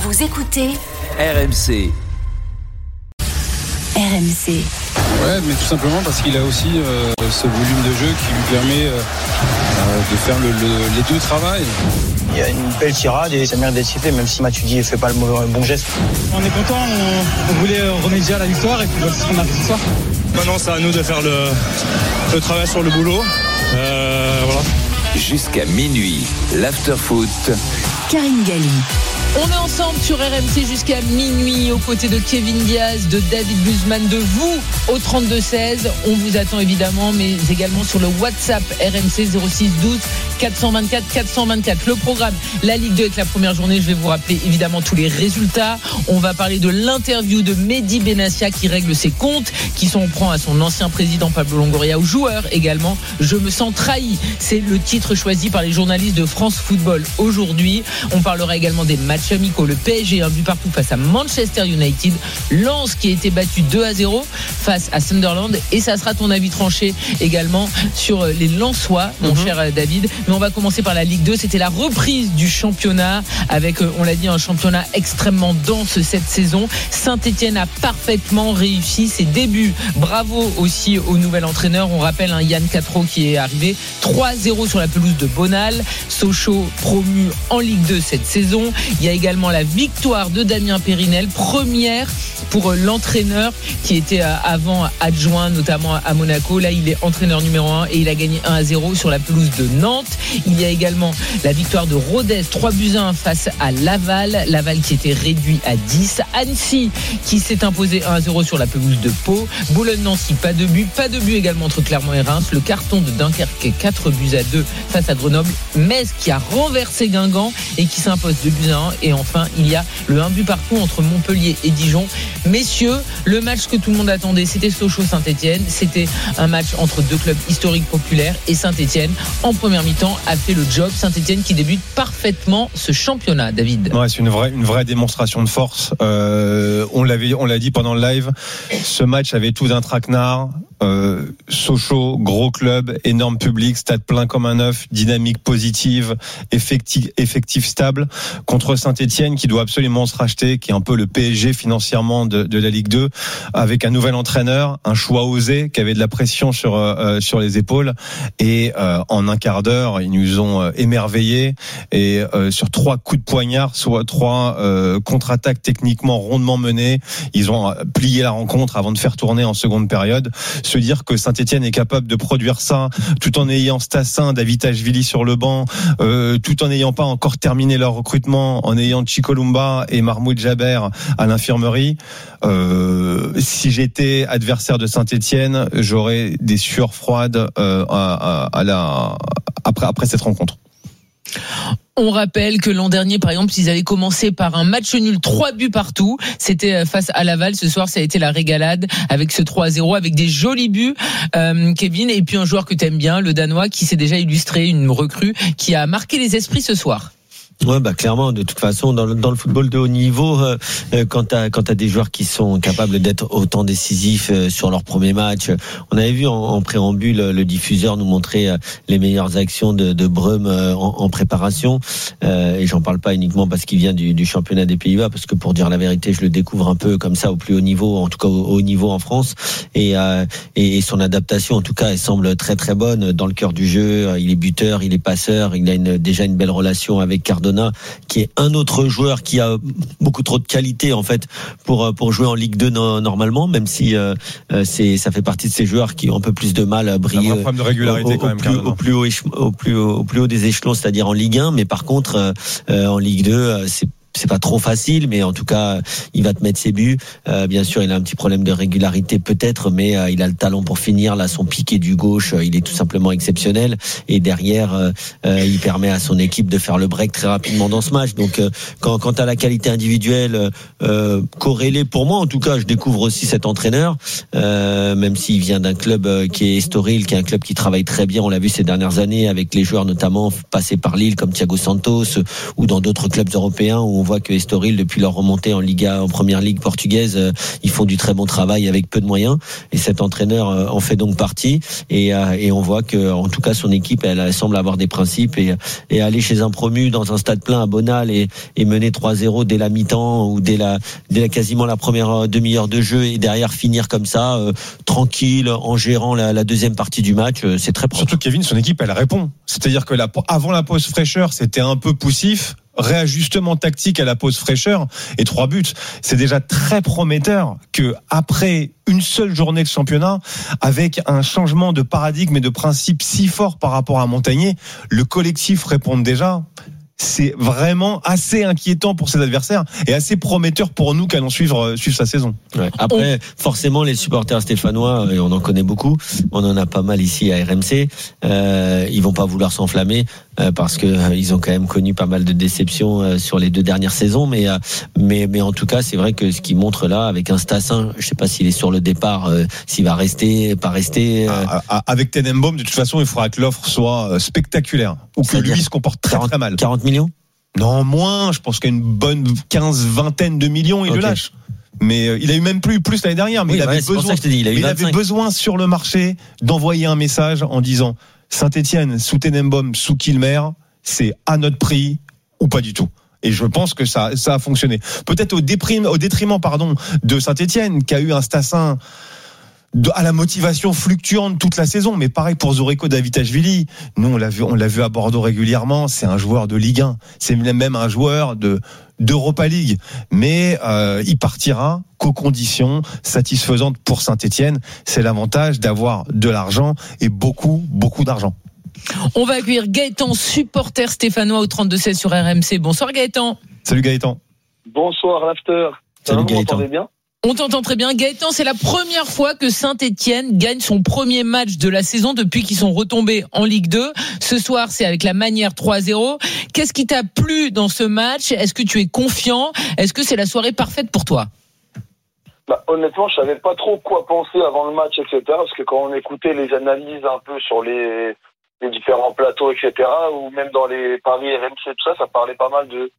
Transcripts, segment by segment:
Vous écoutez RMC. RMC. Ouais, mais tout simplement parce qu'il a aussi ce volume de jeu qui lui permet de faire les deux travails. Il y a une belle tirade et ça mérite d'être sifflé, même si Matuidi ne fait pas le bon geste. On est content, on voulait remédier à la victoire et puis c'est ce qu'on a fait ce soir. Maintenant, c'est à nous de faire le travail sur le boulot. Voilà. Jusqu'à minuit, l'after-foot. Karine Galli. On est ensemble sur RMC jusqu'à minuit aux côtés de Kevin Diaz, de David Guzman, de vous au 32-16. On vous attend évidemment, mais également sur le WhatsApp RMC 06 12 424 424. Le programme, la Ligue 2 avec la première journée. Je vais vous rappeler évidemment tous les résultats. On va parler de l'interview de Mehdi Benassia qui règle ses comptes, qui s'en prend à son ancien président Pablo Longoria, aux joueurs également. Je me sens trahi. C'est le titre choisi par les journalistes de France Football aujourd'hui. On parlera également des matchs amicaux, le PSG un but partout face à Manchester United, Lens qui a été battu 2-0 face à Sunderland, et ça sera ton avis tranché également sur les Lensois, mon cher David. Mais on va commencer par la Ligue 2. C'était la reprise du championnat avec, on l'a dit, un championnat extrêmement dense cette saison. Saint-Etienne a parfaitement réussi ses débuts. Bravo aussi au nouvel entraîneur. On rappelle Yann Cattereau qui est arrivé 3-0 sur la pelouse de Bonal. Sochaux promu en Ligue 2 cette saison. Il y a également la victoire de Damien Périnel, première pour l'entraîneur qui était avant adjoint notamment à Monaco. Là, il est entraîneur numéro 1 et il a gagné 1-0 sur la pelouse de Nantes. Il y a également la victoire de Rodez 3-1 face à Laval qui était réduit à 10. Annecy qui s'est imposé 1-0 sur la pelouse de Pau. Boulogne-Nancy, pas de but également entre Clermont et Reims. Le carton de Dunkerque 4-2 face à Grenoble. Metz qui a renversé Guingamp et qui s'impose 2-1. Et enfin, il y a le 1 but partout entre Montpellier et Dijon. Messieurs, le match que tout le monde attendait, c'était Sochaux-Saint-Etienne. C'était un match entre deux clubs historiques populaires, et Saint-Etienne, en première mi-temps, a fait le job. Saint-Etienne qui débute parfaitement ce championnat, David. Ouais, c'est une vraie démonstration de force. On l'a dit pendant le live, ce match avait tout d'un traquenard. Sochaux, gros club, énorme public, stade plein comme un œuf, dynamique positive, effectif stable, contre Saint-Etienne qui doit absolument se racheter, qui est un peu le PSG financièrement de la Ligue 2, avec un nouvel entraîneur, un choix osé, qui avait de la pression sur les épaules, et en un quart d'heure ils nous ont émerveillés, et sur 3 coups de poignard, soit 3 contre-attaques techniquement rondement menées, ils ont plié la rencontre avant de faire tourner en seconde période. Se dire que Saint-Etienne est capable de produire ça tout en ayant Stassin, Davitashvili sur le banc, tout en n'ayant pas encore terminé leur recrutement, en ayant Chikolumba et Mahmoud Jaber à l'infirmerie. Si j'étais adversaire de Saint-Etienne, j'aurais des sueurs froides après cette rencontre. On rappelle que l'an dernier, par exemple, ils avaient commencé par un match nul, 3 buts partout. C'était face à Laval. Ce soir, ça a été la régalade avec ce 3-0, avec des jolis buts, Kevin. Et puis un joueur que t'aimes bien, le Danois, qui s'est déjà illustré, une recrue, qui a marqué les esprits ce soir. Ouais, clairement, de toute façon, dans le football de haut niveau, quand t'as des joueurs qui sont capables d'être autant décisifs sur leur premier match, on avait vu en préambule le diffuseur nous montrer les meilleures actions de Brum en préparation, et j'en parle pas uniquement parce qu'il vient du championnat des Pays-Bas, parce que pour dire la vérité, je le découvre un peu comme ça au plus haut niveau, en tout cas au haut niveau en France, et son adaptation, en tout cas, elle semble très très bonne dans le cœur du jeu. Il est buteur, il est passeur, il a déjà une belle relation avec Cardona, qui est un autre joueur qui a beaucoup trop de qualité en fait pour jouer en Ligue 2 normalement, même si ça fait partie de ces joueurs qui ont un peu plus de mal à briller. Un problème de régularité quand même. Au plus haut des échelons, c'est-à-dire en Ligue 1, mais par contre en Ligue 2, c'est pas trop facile, mais en tout cas, il va te mettre ses buts. Bien sûr, il a un petit problème de régularité peut-être, mais il a le talent pour finir. Là, son piqué du gauche, il est tout simplement exceptionnel. Et derrière, il permet à son équipe de faire le break très rapidement dans ce match. Donc, quand t'as la qualité individuelle corrélée, pour moi, en tout cas, je découvre aussi cet entraîneur, même s'il vient d'un club qui est Estoril, qui est un club qui travaille très bien. On l'a vu ces dernières années avec les joueurs notamment passés par Lille comme Thiago Santos ou dans d'autres clubs européens où on voit que Estoril, depuis leur remontée en Liga, en première ligue portugaise, ils font du très bon travail avec peu de moyens. Et cet entraîneur en fait donc partie. Et on voit que, en tout cas, son équipe, elle semble avoir des principes et aller chez un promu dans un stade plein à Bonal et mener 3-0 dès la mi-temps ou dès quasiment la première demi-heure de jeu et derrière finir comme ça, tranquille, en gérant la deuxième partie du match, c'est très propre. Surtout Kevin, son équipe, elle répond. C'est-à-dire que avant la pause fraîcheur, c'était un peu poussif. Réajustement tactique à la pause fraîcheur et 3 buts. C'est déjà très prometteur que après une seule journée de championnat, avec un changement de paradigme et de principe si fort par rapport à Montagnier, le collectif répond déjà. C'est vraiment assez inquiétant pour ses adversaires et assez prometteur pour nous qui allons suivre sa saison. Ouais. Après, forcément, les supporters stéphanois, et on en connaît beaucoup, on en a pas mal ici à RMC, ils vont pas vouloir s'enflammer parce que ils ont quand même connu pas mal de déceptions sur les 2 dernières saisons, mais en tout cas, c'est vrai que ce qu'ils montrent là avec un Stassin, je sais pas s'il est sur le départ, s'il va rester, pas rester. Avec Tenenbaum, de toute façon, il faudra que l'offre soit spectaculaire ou que lui se comporte très mal. 40 millions? Non, moins. Je pense qu'il y a une bonne 15-20 de millions, il le lâche. Mais il a eu même plus l'année dernière. Mais il avait besoin sur le marché d'envoyer un message en disant Saint-Etienne, sous Tenenbaum, sous Kilmer, c'est à notre prix ou pas du tout. Et je pense que ça a fonctionné. Peut-être au détriment de Saint-Etienne, qui a eu un Stassin à la motivation fluctuante toute la saison, mais pareil pour Zoreko Davitashvili. Nous, on l'a vu à Bordeaux régulièrement. C'est un joueur de Ligue 1. C'est même un joueur d'Europa League. Mais il partira qu'aux conditions satisfaisantes pour Saint-Etienne. C'est l'avantage d'avoir de l'argent et beaucoup d'argent. On va accueillir Gaëtan, supporter stéphanois au 32-16 sur RMC. Bonsoir Gaëtan. Salut Gaëtan. Bonsoir l'after. Salut Gaëtan. Vous m'entendez bien ? On t'entend très bien. Gaëtan, c'est la première fois que Saint-Etienne gagne son premier match de la saison depuis qu'ils sont retombés en Ligue 2. Ce soir, c'est avec la manière 3-0. Qu'est-ce qui t'a plu dans ce match ? Est-ce que tu es confiant ? Est-ce que c'est la soirée parfaite pour toi ? Honnêtement, je savais pas trop quoi penser avant le match, etc. Parce que quand on écoutait les analyses un peu sur les différents plateaux, etc., ou même dans les paris RMC, tout ça, ça parlait pas mal de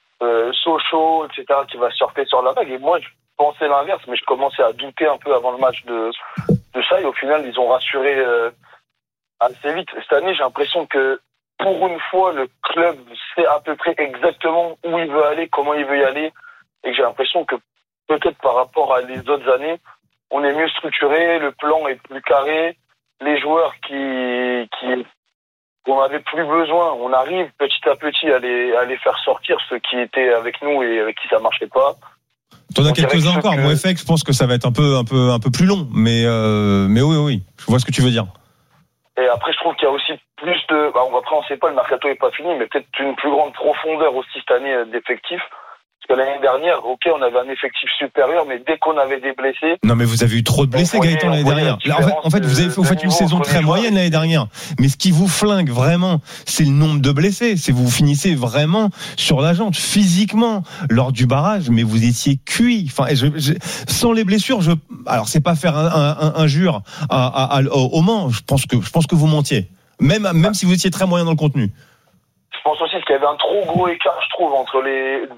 Sochaux, etc., qui va surfer sur la vague. Et moi, je pensais l'inverse, mais je commençais à douter un peu avant le match de ça. Et au final, ils ont rassuré assez vite. Cette année, j'ai l'impression que pour une fois, le club sait à peu près exactement où il veut aller, comment il veut y aller. Et que j'ai l'impression que peut-être par rapport à les autres années, on est mieux structuré, le plan est plus carré, les joueurs qu'on avait plus besoin, on arrive petit à petit à les faire sortir, ceux qui étaient avec nous et avec qui ça marchait pas. T'en as quelques-uns encore. Moi, FX, je pense que ça va être un peu plus long, mais oui, je vois ce que tu veux dire. Et après, je trouve qu'il y a aussi plus de, après, on sait pas, le mercato est pas fini, mais peut-être une plus grande profondeur aussi cette année d'effectifs. Parce que l'année dernière, on avait un effectif supérieur, mais dès qu'on avait des blessés... Non, mais vous avez eu trop de blessés, Gaëtan, l'année dernière. En fait, vous faites une saison très moyenne l'année dernière. Mais ce qui vous flingue vraiment, c'est le nombre de blessés. C'est vous finissez vraiment sur la jante, physiquement, lors du barrage, mais vous étiez cuit. Enfin, sans les blessures, alors c'est pas faire injure au Mans. Je pense que vous mentiez. Même si vous étiez très moyen dans le contenu. Je pense aussi qu'il y avait un trop gros écart, je trouve, entre les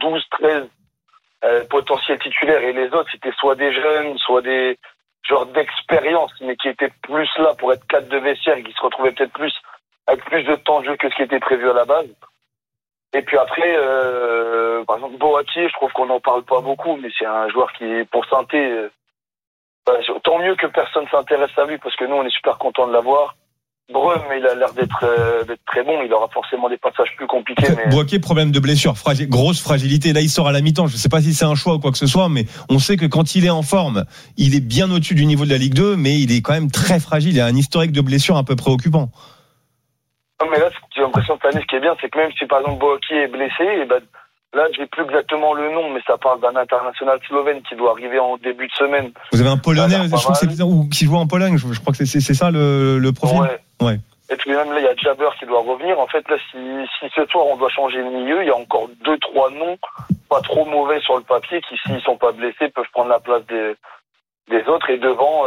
12-13 potentiels titulaires et les autres. C'était soit des jeunes, soit des joueurs d'expérience, mais qui étaient plus là pour être cadres de vestiaire et qui se retrouvaient peut-être plus avec plus de temps de jeu que ce qui était prévu à la base. Et puis après, par exemple, Boatier, je trouve qu'on n'en parle pas beaucoup, mais c'est un joueur qui, pour Saint-Étienne, tant mieux que personne s'intéresse à lui, parce que nous, on est super contents de l'avoir. Brun, mais il a l'air d'être très bon. Il aura forcément des passages plus compliqués. Mais... Boaké, problème de blessure, grosse fragilité. Là, il sort à la mi-temps. Je ne sais pas si c'est un choix ou quoi que ce soit, mais on sait que quand il est en forme, il est bien au-dessus du niveau de la Ligue 2, mais il est quand même très fragile. Il a un historique de blessure un peu préoccupant. Non, mais là, j'ai l'impression que cette année, ce qui est bien, c'est que même si par exemple Boaké est blessé, là, j'ai plus exactement le nom, mais ça parle d'un international slovène qui doit arriver en début de semaine. Vous avez un Polonais, je crois que c'est qui joue en Pologne. Je crois que c'est ça le profil. Ouais. Et puis même là, il y a Jabber qui doit revenir. En fait, là, si ce soir on doit changer de milieu, il y a encore 2-3 noms pas trop mauvais sur le papier qui, s'ils sont pas blessés, peuvent prendre la place des autres. Et devant,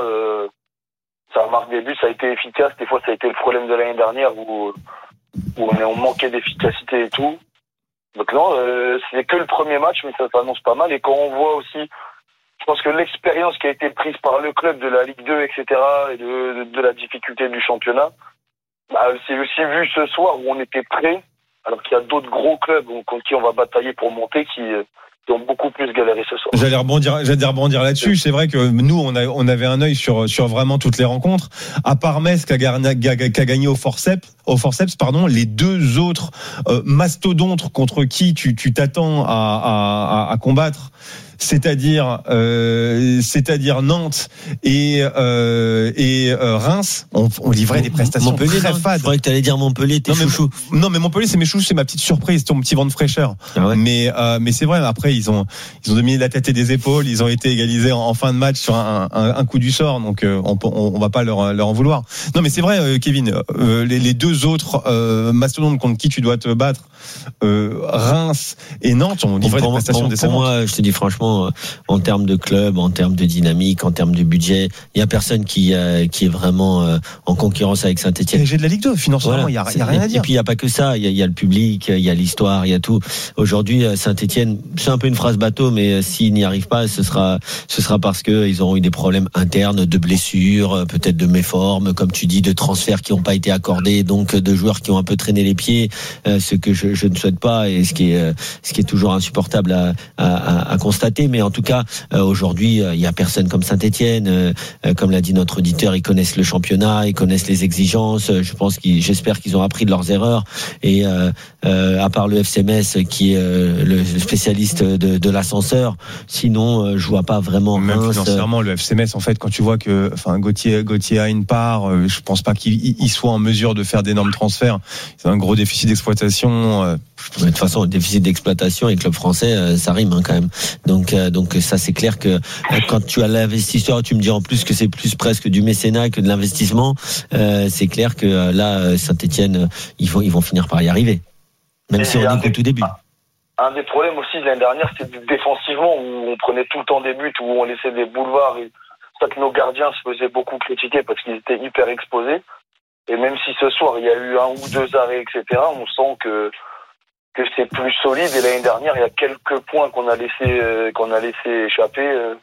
ça marque des buts, ça a été efficace. Des fois, ça a été le problème de l'année dernière où on manquait d'efficacité et tout. Donc non, c'est que le premier match, mais ça s'annonce pas mal. Et quand on voit aussi, je pense que l'expérience qui a été prise par le club de la Ligue 2, etc., et de la difficulté du championnat, c'est aussi vu ce soir où on était prêts, alors qu'il y a d'autres gros clubs contre qui on va batailler pour monter qui ont beaucoup plus galéré ce soir. J'allais rebondir là-dessus. C'est vrai que nous, on avait un œil sur vraiment toutes les rencontres. À part Metz qui a gagné au forceps, les deux autres mastodontes contre qui tu t'attends à combattre. C'est-à-dire Nantes et Reims, on livrait des prestations Montpellier, très fades. Je croyais que tu allais dire Montpellier, t'es chouchou. Non, mais Montpellier, c'est mes chouchous, c'est ma petite surprise, ton petit vent de fraîcheur. Ah ouais. Mais c'est vrai, après, ils ont dominé la tête et des épaules, ils ont été égalisés en fin de match sur un coup du sort, donc on va pas leur en vouloir. Non, mais c'est vrai, Kevin, les deux autres mastodontes contre qui tu dois te battre, Reims et Nantes, ont livré des prestations décevantes. Pour moi, je te dis franchement, en termes de club, en termes de dynamique, en termes de budget, il y a personne qui est vraiment en concurrence avec Saint-Etienne. J'ai de la Ligue 2, financièrement, il y a rien à dire. Et puis il y a pas que ça, il y a le public, il y a l'histoire, il y a tout. Aujourd'hui, Saint-Etienne, c'est un peu une phrase bateau, mais s'ils n'y arrivent pas, ce sera parce que ils auront eu des problèmes internes, de blessures, peut-être de méformes, comme tu dis, de transferts qui n'ont pas été accordés, donc de joueurs qui ont un peu traîné les pieds, ce que je ne souhaite pas et ce qui est toujours insupportable à constater. Mais en tout cas, aujourd'hui, il y a personne comme Saint-Etienne. Comme l'a dit notre auditeur, ils connaissent le championnat, ils connaissent les exigences. J'espère qu'ils ont appris de leurs erreurs. Et à part le FC Metz, qui est le spécialiste de l'ascenseur, sinon, je vois pas vraiment. Même financièrement, le FC Metz, en fait, quand tu vois que, Gauthier a une part, je pense pas qu'il soit en mesure de faire d'énormes transferts. C'est un gros déficit d'exploitation. De toute façon, le déficit d'exploitation et club français, ça rime quand même. Donc ça, c'est clair que quand tu as l'investisseur, tu me dis en plus que c'est plus presque du mécénat que de l'investissement. C'est clair que là, Saint-Etienne, ils vont finir par y arriver, même si on est qu'au tout début. Un des problèmes aussi de l'année dernière, c'était défensivement où on prenait tout le temps des buts, où on laissait des boulevards. Et ça que nos gardiens se faisaient beaucoup critiquer parce qu'ils étaient hyper exposés. Et même si ce soir il y a eu 1 ou 2 arrêts, etc., on sent que c'est plus solide. Et l'année dernière, il y a quelques points qu'on a laissé échapper.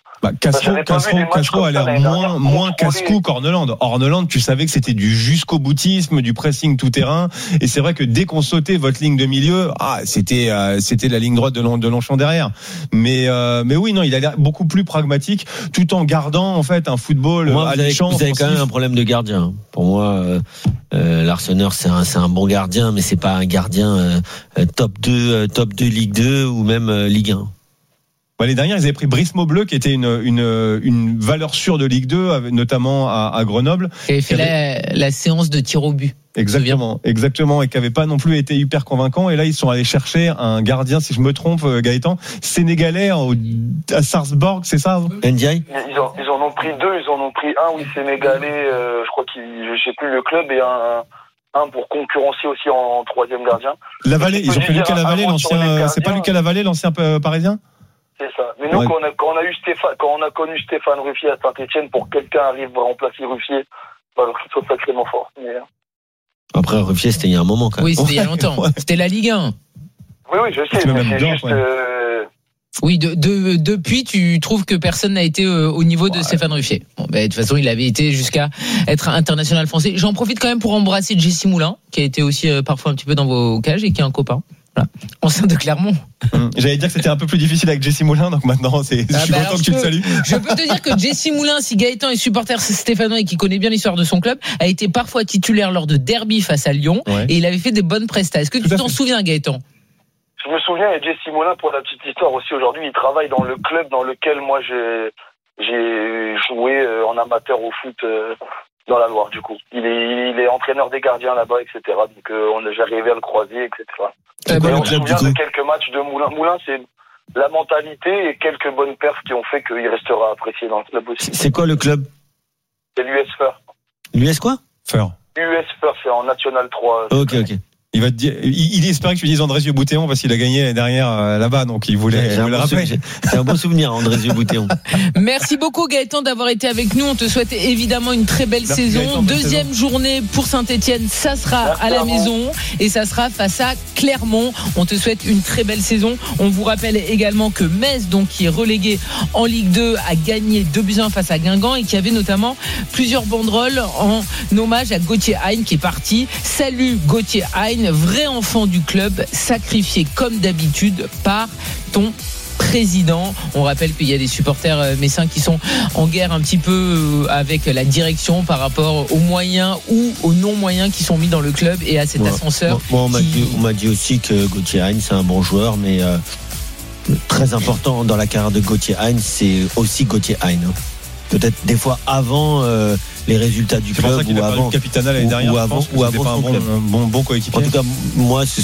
Castro a l'air moins casse-cou qu'Orneland. Orneland, tu savais que c'était du jusqu'au boutisme, du pressing tout terrain. Et c'est vrai que dès qu'on sautait votre ligne de milieu, c'était la ligne droite de Longchamp derrière. Mais oui, non, il a l'air beaucoup plus pragmatique, tout en gardant en fait un football alléchant. Vous avez quand même un problème de gardien. Pour moi, Larsonneur, c'est un bon gardien, mais c'est pas un gardien top 2 Ligue 2 ou même Ligue 1. Les dernières, ils avaient pris Brice Maubleu, qui était une valeur sûre de Ligue 2, notamment à Grenoble. Qui avait fait la séance de tir au but. Exactement, et qui n'avait pas non plus été hyper convaincant. Et là, ils sont allés chercher un gardien, si je me trompe, Gaëtan, sénégalais à Sarpsborg, c'est ça? Ndiaye. Ils en ont pris 2. Ils en ont pris un, oui, sénégalais. Je crois je sais plus le club, et un pour concurrencer aussi en 3e gardien. Lavallée, ils ont pris Lucas Lavallée, l'ancien. C'est pas Lucas Lavallée, l'ancien parisien? C'est ça. Mais nous, quand on a connu Stéphane Ruffier à Saint-Etienne, pour que quelqu'un arrive à remplacer Ruffier, alors qu'il soit sacrément fort. Après, Ruffier, c'était il y a un moment, quand même. Oui, c'était il y a longtemps. Ouais. C'était la Ligue 1. Oui, je sais. Mais c'est juste. Oui, depuis, tu trouves que personne n'a été au niveau de Stéphane Ruffier. Bon, de toute façon, il avait été jusqu'à être international français. J'en profite quand même pour embrasser Jessie Moulin, qui a été aussi parfois un petit peu dans vos cages et qui est un copain. Voilà. Enceinte de Clermont. J'allais dire que c'était un peu plus difficile avec Jessie Moulin, donc maintenant je suis content que tu le salues. Je peux te dire que Jessie Moulin, si Gaëtan est supporter stéphanois et qui connaît bien l'histoire de son club, a été parfois titulaire lors de derby face à Lyon, et il avait fait des bonnes prestations. Est-ce que tu t'en souviens, Gaëtan? Je me souviens, et Jessie Moulin, pour la petite histoire aussi, aujourd'hui, il travaille dans le club dans lequel moi j'ai joué en amateur au foot dans la Loire, du coup. Il est entraîneur des gardiens là-bas, etc. Donc j'arrivais à le croiser, etc. On se souvient de quelques matchs de Moulin. Moulin, c'est la mentalité et quelques bonnes perfs qui ont fait qu'il restera apprécié dans le club aussi. C'est quoi le club? C'est l'US Feur. L'US quoi? Feur. US Feur, c'est en National 3. Ok. Il va te dire, il espérait que tu dises Andrés Yeux-Boutéon parce qu'il a gagné l'année dernière là-bas, donc il voulait le rappeler. C'est un bon souvenir, Andrés Yeux-Boutéon. Merci beaucoup Gaëtan d'avoir été avec nous. On te souhaite évidemment une très belle saison. Gaëtan, Deuxième journée pour Saint-Etienne, ça sera à la maison et ça sera face à Clermont. On te souhaite une très belle saison. On vous rappelle également que Metz, donc qui est relégué en Ligue 2, a gagné 2-1 face à Guingamp et qui avait notamment plusieurs banderoles en hommage à Gauthier Hein qui est parti. Salut Gauthier Hein, vrai enfant du club, sacrifié comme d'habitude par ton président. On rappelle qu'il y a des supporters messins qui sont en guerre un petit peu avec la direction par rapport aux moyens ou aux non-moyens qui sont mis dans le club et à cet ascenseur. Moi, on m'a dit aussi que Gauthier Hein, c'est un bon joueur, mais très important dans la carrière de Gauthier Hein, c'est aussi Gauthier Hein. Peut-être des fois avant les résultats du club ou avant le Capitana l'année dernière ou avant un bon coéquipier. En tout cas, moi c'est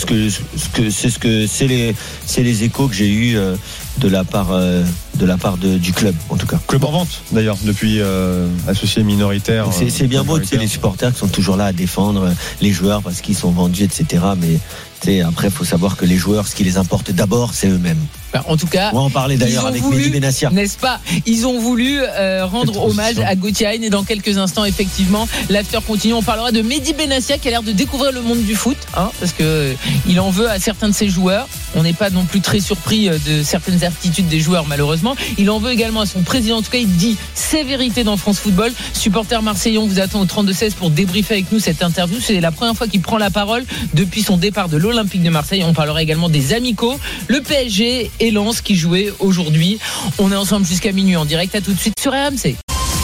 c'est les échos que j'ai eu de la part du club, en tout cas. Club en vente d'ailleurs depuis associé minoritaire. C'est bien beau, les supporters qui sont toujours là à défendre les joueurs parce qu'ils sont vendus, etc. Mais après, il faut savoir que les joueurs, ce qui les importe d'abord, c'est eux-mêmes. En tout cas, on va en parler d'ailleurs avec Mehdi Benassia. N'est-ce pas? Ils ont voulu rendre hommage à Gauthier Hein et dans quelques instants, effectivement, l'after continue. On parlera de Mehdi Benassia qui a l'air de découvrir le monde du foot, parce que il en veut à certains de ses joueurs. On n'est pas non plus très surpris de certaines attitudes des joueurs, malheureusement. Il en veut également à son président. En tout cas, il dit sévérité dans France Football. Supporter marseillais, on vous attend au 32-16 pour débriefer avec nous cette interview. C'est la première fois qu'il prend la parole depuis son départ de l'Olympique de Marseille. On parlera également des amicaux, le PSG et Lens qui jouait aujourd'hui. On est ensemble jusqu'à minuit en direct. À tout de suite sur RMC.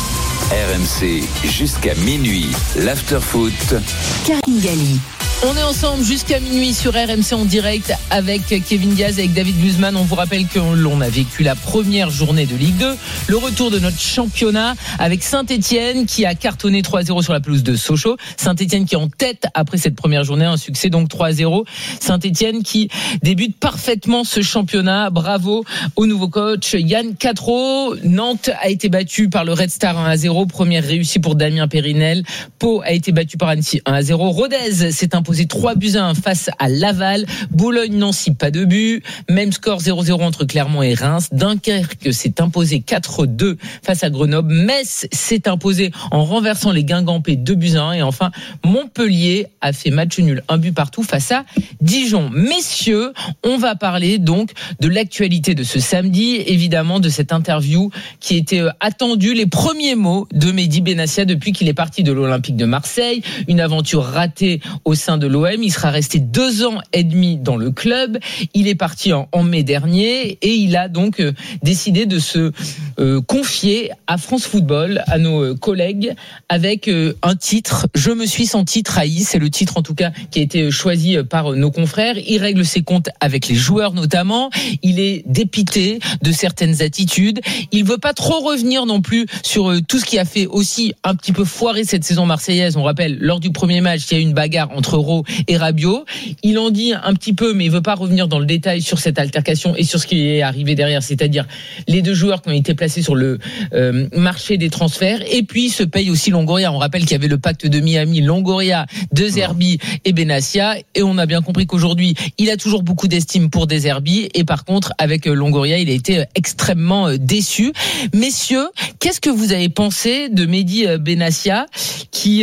RMC jusqu'à minuit. L'after foot. Karine Galli. On est ensemble jusqu'à minuit sur RMC en direct avec Kevin Diaz, avec David Guzman. On vous rappelle que l'on a vécu la première journée de Ligue 2, le retour de notre championnat avec Saint-Etienne qui a cartonné 3-0 sur la pelouse de Sochaux. Saint-Etienne qui est en tête après cette première journée, un succès donc 3-0. Saint-Etienne qui débute parfaitement ce championnat. Bravo au nouveau coach Yann Quatreau. Nantes a été battu par le Red Star 1-0. Première réussie pour Damien Périnel. Pau a été battu par Annecy 1-0. Rodez s'est imposé 3-1 face à Laval. Boulogne-Nancy, pas de but. Même score 0-0 entre Clermont et Reims. Dunkerque s'est imposé 4-2 face à Grenoble. Metz s'est imposé en renversant les Guingampais 2-1. Et enfin, Montpellier a fait match nul, 1 but partout face à Dijon. Messieurs, on va parler donc de l'actualité de ce samedi, évidemment de cette interview qui était attendue, les premiers mots de Mehdi Benassia depuis qu'il est parti de l'Olympique de Marseille. Une aventure ratée au sein de l'OM. Il sera resté 2 ans et demi dans le club. Il est parti en mai dernier et il a donc décidé de se confier à France Football, à nos collègues, avec un titre. Je me suis senti trahi. C'est le titre en tout cas qui a été choisi par nos confrères. Il règle ses comptes avec les joueurs notamment. Il est dépité de certaines attitudes. Il veut pas trop revenir non plus sur tout ce qui a fait aussi un petit peu foirer cette saison marseillaise. On rappelle, lors du premier match, il y a eu une bagarre entre Rowe et Rabiot. Il en dit un petit peu, mais il veut pas revenir dans le détail sur cette altercation et sur ce qui est arrivé derrière, c'est-à-dire les 2 joueurs qui ont été placés sur le marché des transferts. Et puis il se paye aussi Longoria. On rappelle qu'il y avait le pacte de Miami, Longoria, De Zerbi et Benassia, et on a bien compris qu'aujourd'hui il a toujours beaucoup d'estime pour De Zerbi, et par contre avec Longoria il a été extrêmement déçu. Messieurs, qu'est-ce que vous avez pensé de Mehdi Benassia qui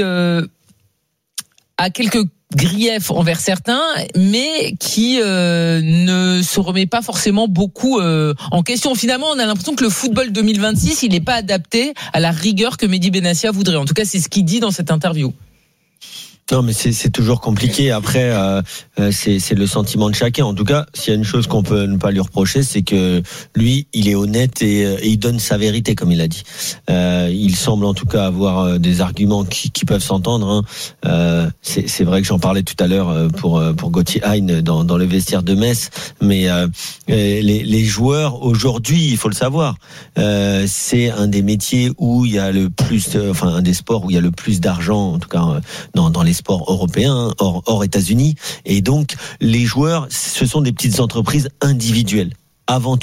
a quelques griefs envers certains, mais qui ne se remet pas forcément beaucoup en question. Finalement, on a l'impression que le football 2026, il n'est pas adapté à la rigueur que Mehdi Benassia voudrait. En tout cas, c'est ce qu'il dit dans cette interview. Non, mais c'est toujours compliqué. Après, c'est le sentiment de chacun. En tout cas, s'il y a une chose qu'on peut ne pas lui reprocher, c'est que lui, il est honnête et il donne sa vérité, comme il a dit. Il semble en tout cas avoir des arguments qui peuvent s'entendre. C'est vrai que j'en parlais tout à l'heure pour Gauthier Hein dans le vestiaire de Metz. Mais les joueurs aujourd'hui, il faut le savoir, c'est un des métiers où il y a le plus, un des sports où il y a le plus d'argent, en tout cas dans les sports européens, hors États-Unis. Et donc, les joueurs, ce sont des petites entreprises individuelles, avant tout.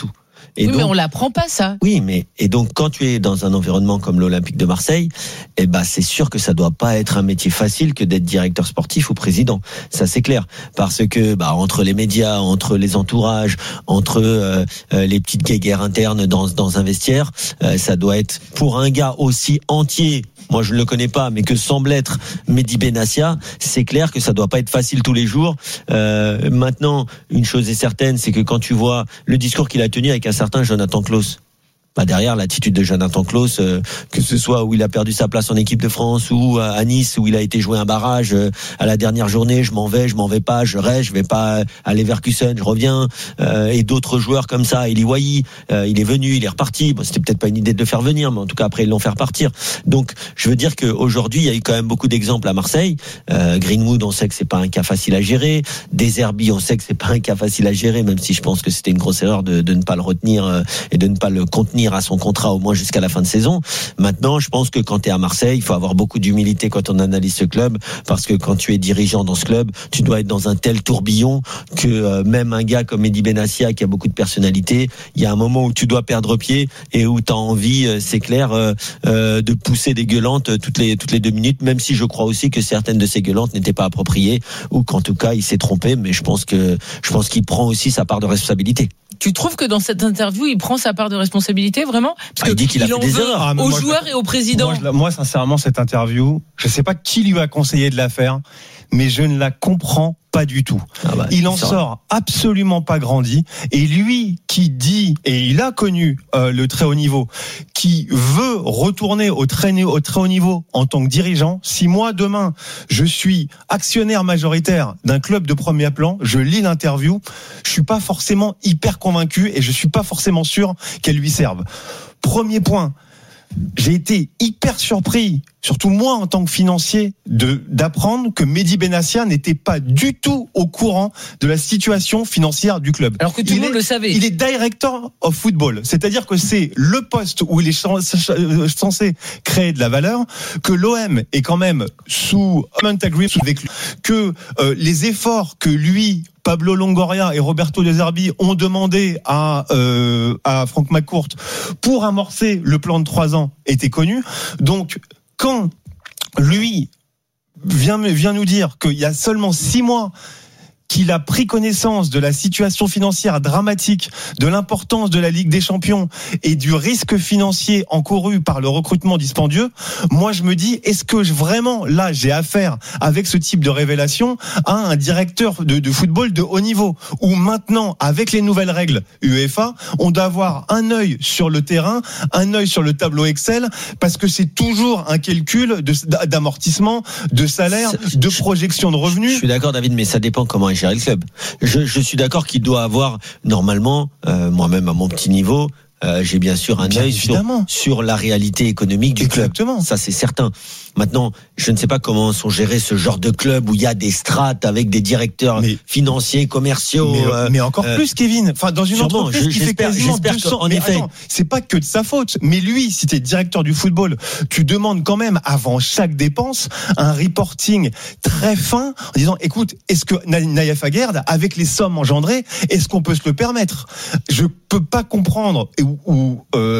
Et oui, donc, mais on l'apprend pas, ça. Oui, et donc quand tu es dans un environnement comme l'Olympique de Marseille, c'est sûr que ça doit pas être un métier facile que d'être directeur sportif ou président. Ça c'est clair, parce que entre les médias, entre les entourages, entre les petites guéguerres internes dans un vestiaire, ça doit être pour un gars aussi entier. Moi, je ne le connais pas, mais que semble être Mehdi Benassia, c'est clair que ça doit pas être facile tous les jours. Maintenant, une chose est certaine, c'est que quand tu vois le discours qu'il a tenu avec un certain Jonathan Klaus, derrière l'attitude de Jonathan Klaus, que ce soit où il a perdu sa place en équipe de France ou à Nice où il a été joué un barrage à la dernière journée, je m'en vais pas, je reste, je vais pas aller vers Leverkusen, je reviens, et d'autres joueurs comme ça, Eli Wahi, il est venu, il est reparti. Bon, c'était peut-être pas une idée de le faire venir, mais en tout cas après ils l'ont fait repartir. Donc je veux dire qu'aujourd'hui il y a eu quand même beaucoup d'exemples à Marseille. Greenwood, on sait que c'est pas un cas facile à gérer. Deserbi, on sait que c'est pas un cas facile à gérer, même si je pense que c'était une grosse erreur de ne pas le retenir et de ne pas le contenir à son contrat au moins jusqu'à la fin de saison. Maintenant, je pense que quand tu es à Marseille, il faut avoir beaucoup d'humilité quand on analyse ce club, parce que quand tu es dirigeant dans ce club, tu dois être dans un tel tourbillon que même un gars comme Mehdi Benassia qui a beaucoup de personnalité, il y a un moment où tu dois perdre pied et où tu as envie, c'est clair, de pousser des gueulantes toutes les 2 minutes, même si je crois aussi que certaines de ces gueulantes n'étaient pas appropriées ou qu'en tout cas il s'est trompé, mais je pense qu'il prend aussi sa part de responsabilité. Tu trouves que dans cette interview, il prend sa part de responsabilité, vraiment? Parce il dit qu'il a fait des erreurs. Aux joueurs et au président. Moi, sincèrement, cette interview, je ne sais pas qui lui a conseillé de la faire, mais je ne la comprends pas du tout. Il en sort absolument pas grandi. Et lui qui dit, et il a connu le très haut niveau, qui veut retourner au très haut niveau en tant que dirigeant, si moi demain je suis actionnaire majoritaire d'un club de premier plan, je lis l'interview, je suis pas forcément hyper convaincu et je suis pas forcément sûr qu'elle lui serve. Premier point. J'ai été hyper surpris, surtout moi en tant que financier, d'apprendre que Mehdi Benassia n'était pas du tout au courant de la situation financière du club. Alors que tout le monde le savait. Il est director of football, c'est-à-dire que c'est le poste où il est censé créer de la valeur, que l'OM est quand même sous agreement avec lui, que les efforts que lui, Pablo Longoria et Roberto De Zerbi ont demandé à Franck McCourt pour amorcer le plan de 3 ans étaient connus. Donc, quand lui vient nous dire qu'il y a seulement 6 mois qu'il a pris connaissance de la situation financière dramatique, de l'importance de la Ligue des Champions et du risque financier encouru par le recrutement dispendieux, moi je me dis, est-ce que vraiment là j'ai affaire avec ce type de révélation à un directeur de football de haut niveau, où maintenant avec les nouvelles règles UEFA, on doit avoir un œil sur le terrain, un œil sur le tableau Excel, parce que c'est toujours un calcul d'amortissement, de salaire, de projection de revenus. Je suis d'accord David, mais ça dépend comment gérer le club. Je suis d'accord qu'il doit avoir normalement, moi-même à mon petit niveau, j'ai bien sûr un œil sur la réalité économique du club. Ça c'est certain. Maintenant, je ne sais pas comment sont gérés ce genre de club où il y a des strates avec des directeurs financiers, commerciaux. Mais encore plus, Kevin. Enfin, dans une entreprise qui fait quasiment 200. En effet, attends, c'est pas que de sa faute. Mais lui, si t'es directeur du football, tu demandes quand même avant chaque dépense un reporting très fin en disant, écoute, est-ce que Naïef Aguerd, avec les sommes engendrées, est-ce qu'on peut se le permettre? Je peux pas comprendre ou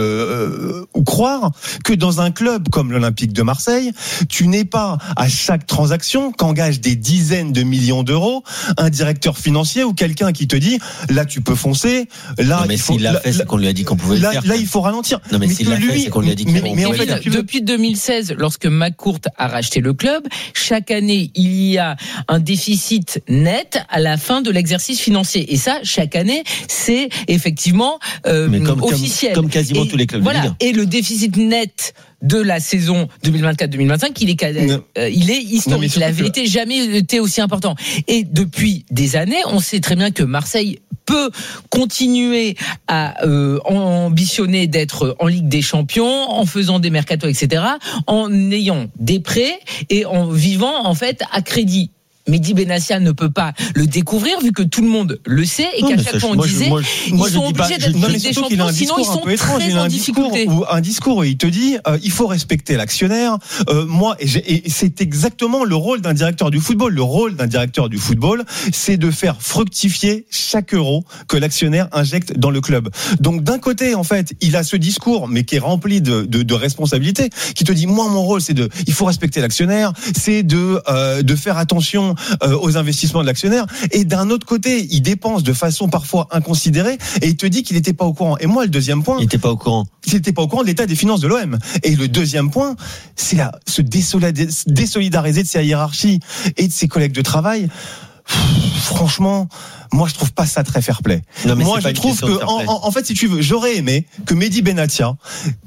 croire que dans un club comme l'Olympique de Marseille, tu n'es pas à chaque transaction qu'engage des dizaines de millions d'euros un directeur financier ou quelqu'un qui te dit là tu peux foncer, là non, mais s'il l'a fait, c'est qu'on lui a dit qu'on pouvait le faire. Là il faut ralentir. Non mais s'il l'a fait, c'est qu'on lui a dit qu'on pouvait le faire. Depuis 2016, lorsque McCourt a racheté le club, chaque année il y a un déficit net à la fin de l'exercice financier, et ça chaque année c'est effectivement officiel. Comme quasiment tous les clubs de Ligue 1. Et le déficit net de la saison 2024-2025, il est historique. La vérité jamais été aussi important. Et depuis des années, on sait très bien que Marseille peut continuer à ambitionner d'être en Ligue des Champions, en faisant des mercatos, etc., en ayant des prêts et en vivant en fait à crédit. Mehdi Benassia ne peut pas le découvrir vu que tout le monde le sait et qu'à chaque fois on disait ils sont obligés d'être Ligue des Champions, sinon ils sont très en difficulté. Un discours où il te dit il faut respecter l'actionnaire. Et c'est exactement le rôle d'un directeur du football. Le rôle d'un directeur du football, c'est de faire fructifier chaque euro que l'actionnaire injecte dans le club. Donc d'un côté, en fait, il a ce discours, mais qui est rempli de responsabilités, qui te dit moi mon rôle c'est il faut respecter l'actionnaire, c'est de faire attention aux investissements de l'actionnaire, et d'un autre côté il dépense de façon parfois inconsidérée et il te dit qu'il n'était pas au courant. Et moi le deuxième point, il n'était pas au courant de l'état des finances de l'OM. Et le deuxième point, c'est se désolidariser de sa hiérarchie et de ses collègues de travail. Franchement, moi je trouve pas ça très fair-play. Moi je trouve que en fait, si tu veux, j'aurais aimé que Mehdi Benassia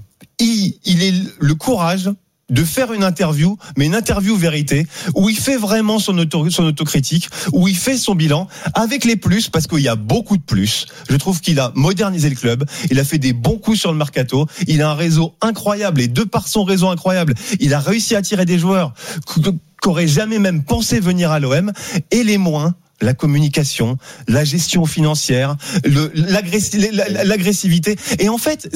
il ait le courage de faire une interview, mais une interview vérité, où il fait vraiment son autocritique, où il fait son bilan, avec les plus, parce qu'il y a beaucoup de plus. Je trouve qu'il a modernisé le club, il a fait des bons coups sur le mercato, il a un réseau incroyable, et de par son réseau incroyable, il a réussi à attirer des joueurs qu'auraient jamais même pensé venir à l'OM, et les moins, la communication, la gestion financière, l'agressivité, et en fait,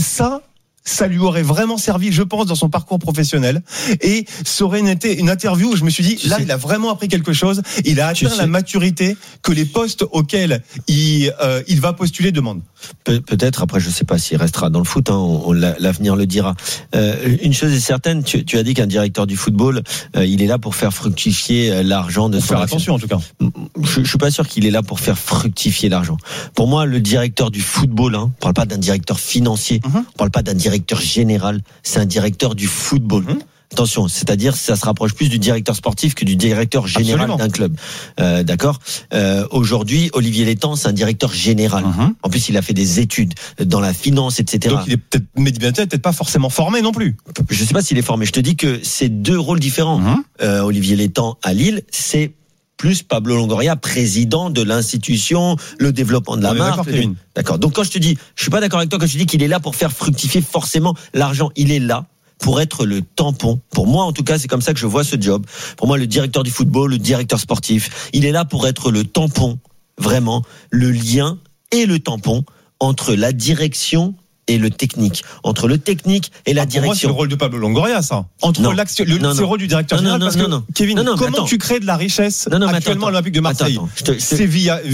ça lui aurait vraiment servi, je pense, dans son parcours professionnel. Et ça aurait été une interview où je me suis dit, il a vraiment appris quelque chose. Il a atteint la maturité que les postes auxquels il va postuler demandent. Peut-être, après, je sais pas s'il restera dans le foot, l'avenir le dira. Une chose est certaine, tu as dit qu'un directeur du football, il est là pour faire fructifier l'argent de son faire attention, en tout cas. Je suis pas sûr qu'il est là pour faire fructifier l'argent. Pour moi, le directeur du football, on parle pas d'un directeur financier, on parle pas d'un directeur général, c'est un directeur du football. Attention, c'est-à-dire ça se rapproche plus du directeur sportif que du directeur général d'un club. D'accord. Aujourd'hui, Olivier Létang, c'est un directeur général. En plus, il a fait des études dans la finance, etc. Donc il est peut-être pas forcément formé non plus. Je sais pas s'il est formé. Je te dis que c'est deux rôles différents. Olivier Létang à Lille, c'est plus Pablo Longoria, président de l'institution, le développement de la marque. D'accord. Donc quand je te dis, je suis pas d'accord avec toi quand je te dis qu'il est là pour faire fructifier forcément l'argent. Il est là pour être le tampon. Pour moi, en tout cas, c'est comme ça que je vois ce job. Pour moi, le directeur du football, le directeur sportif, il est là pour être le tampon, vraiment, le lien et le tampon entre la direction et le technique, entre le technique et la direction. Pour moi, c'est le rôle de Pablo Longoria, ça. Entre c'est le rôle du directeur général, parce que Kevin, comment tu crées de la richesse actuellement à l'Olympique de Marseille? C'est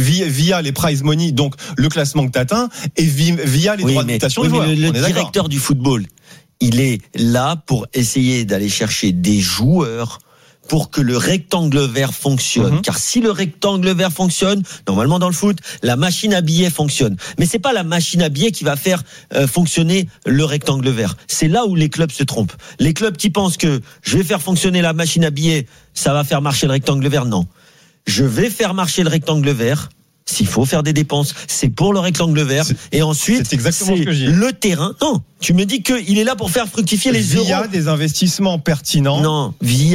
via les prize money, donc le classement que tu atteins, et via les droits de mutation des joueurs. Le directeur du football, il est là pour essayer d'aller chercher des joueurs pour que le rectangle vert fonctionne. Car si le rectangle vert fonctionne, normalement dans le foot, la machine à billets fonctionne. Mais c'est pas la machine à billets qui va faire fonctionner le rectangle vert. C'est là où les clubs se trompent. Les clubs qui pensent que je vais faire fonctionner la machine à billets, ça va faire marcher le rectangle vert, non. Je vais faire marcher le rectangle vert. S'il faut faire des dépenses, c'est pour le rectangle vert. Et ensuite, c'est le terrain. Non, tu me dis qu'il est là pour faire fructifier les euros. Via des investissements pertinents. Non,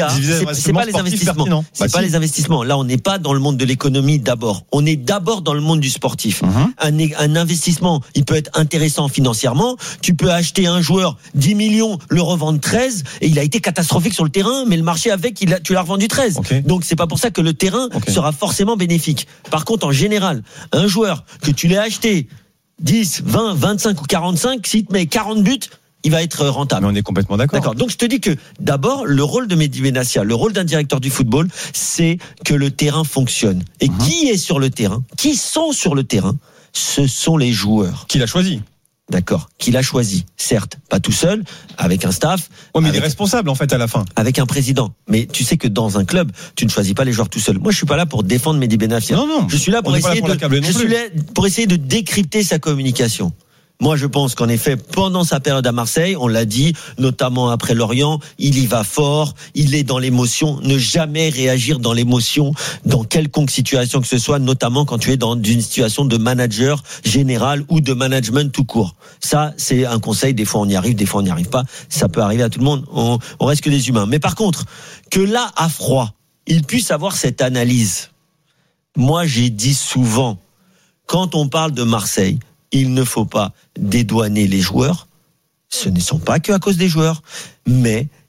c'est pas les investissements. C'est pas les investissements. Là, on n'est pas dans le monde de l'économie d'abord. On est d'abord dans le monde du sportif. Un investissement, il peut être intéressant financièrement. Tu peux acheter un joueur 10 millions, le revendre 13, et il a été catastrophique sur le terrain, mais le marché tu l'as revendu 13. Donc, c'est pas pour ça que le terrain sera forcément bénéfique. Par contre, en général, un joueur que tu l'as acheté 10, 20, 25 ou 45, s'il te met 40 buts, il va être rentable. Mais on est complètement d'accord. Donc je te dis que d'abord, le rôle de Mehdi Benassia, le rôle d'un directeur du football, c'est que le terrain fonctionne. Et qui est sur le terrain? Qui sont sur le terrain? Ce sont les joueurs. Qui l'a choisi? D'accord, qu'il a choisi, certes, pas tout seul, avec un staff. Mais il est responsable en fait à la fin. Avec un président. Mais tu sais que dans un club, tu ne choisis pas les joueurs tout seul. Moi, je suis pas là pour défendre Mehdi Benassia. Non. Je suis là pour essayer de décrypter sa communication. Moi, je pense qu'en effet, pendant sa période à Marseille, on l'a dit, notamment après Lorient, il y va fort, il est dans l'émotion, ne jamais réagir dans l'émotion, dans quelconque situation que ce soit, notamment quand tu es dans une situation de manager général ou de management tout court. Ça, c'est un conseil, des fois on y arrive, des fois on n'y arrive pas, ça peut arriver à tout le monde, on reste que des humains. Mais par contre, que là, à froid, il puisse avoir cette analyse. Moi, j'ai dit souvent, quand on parle de Marseille, il ne faut pas dédouaner les joueurs. Ce ne sont pas que à cause des joueurs, mais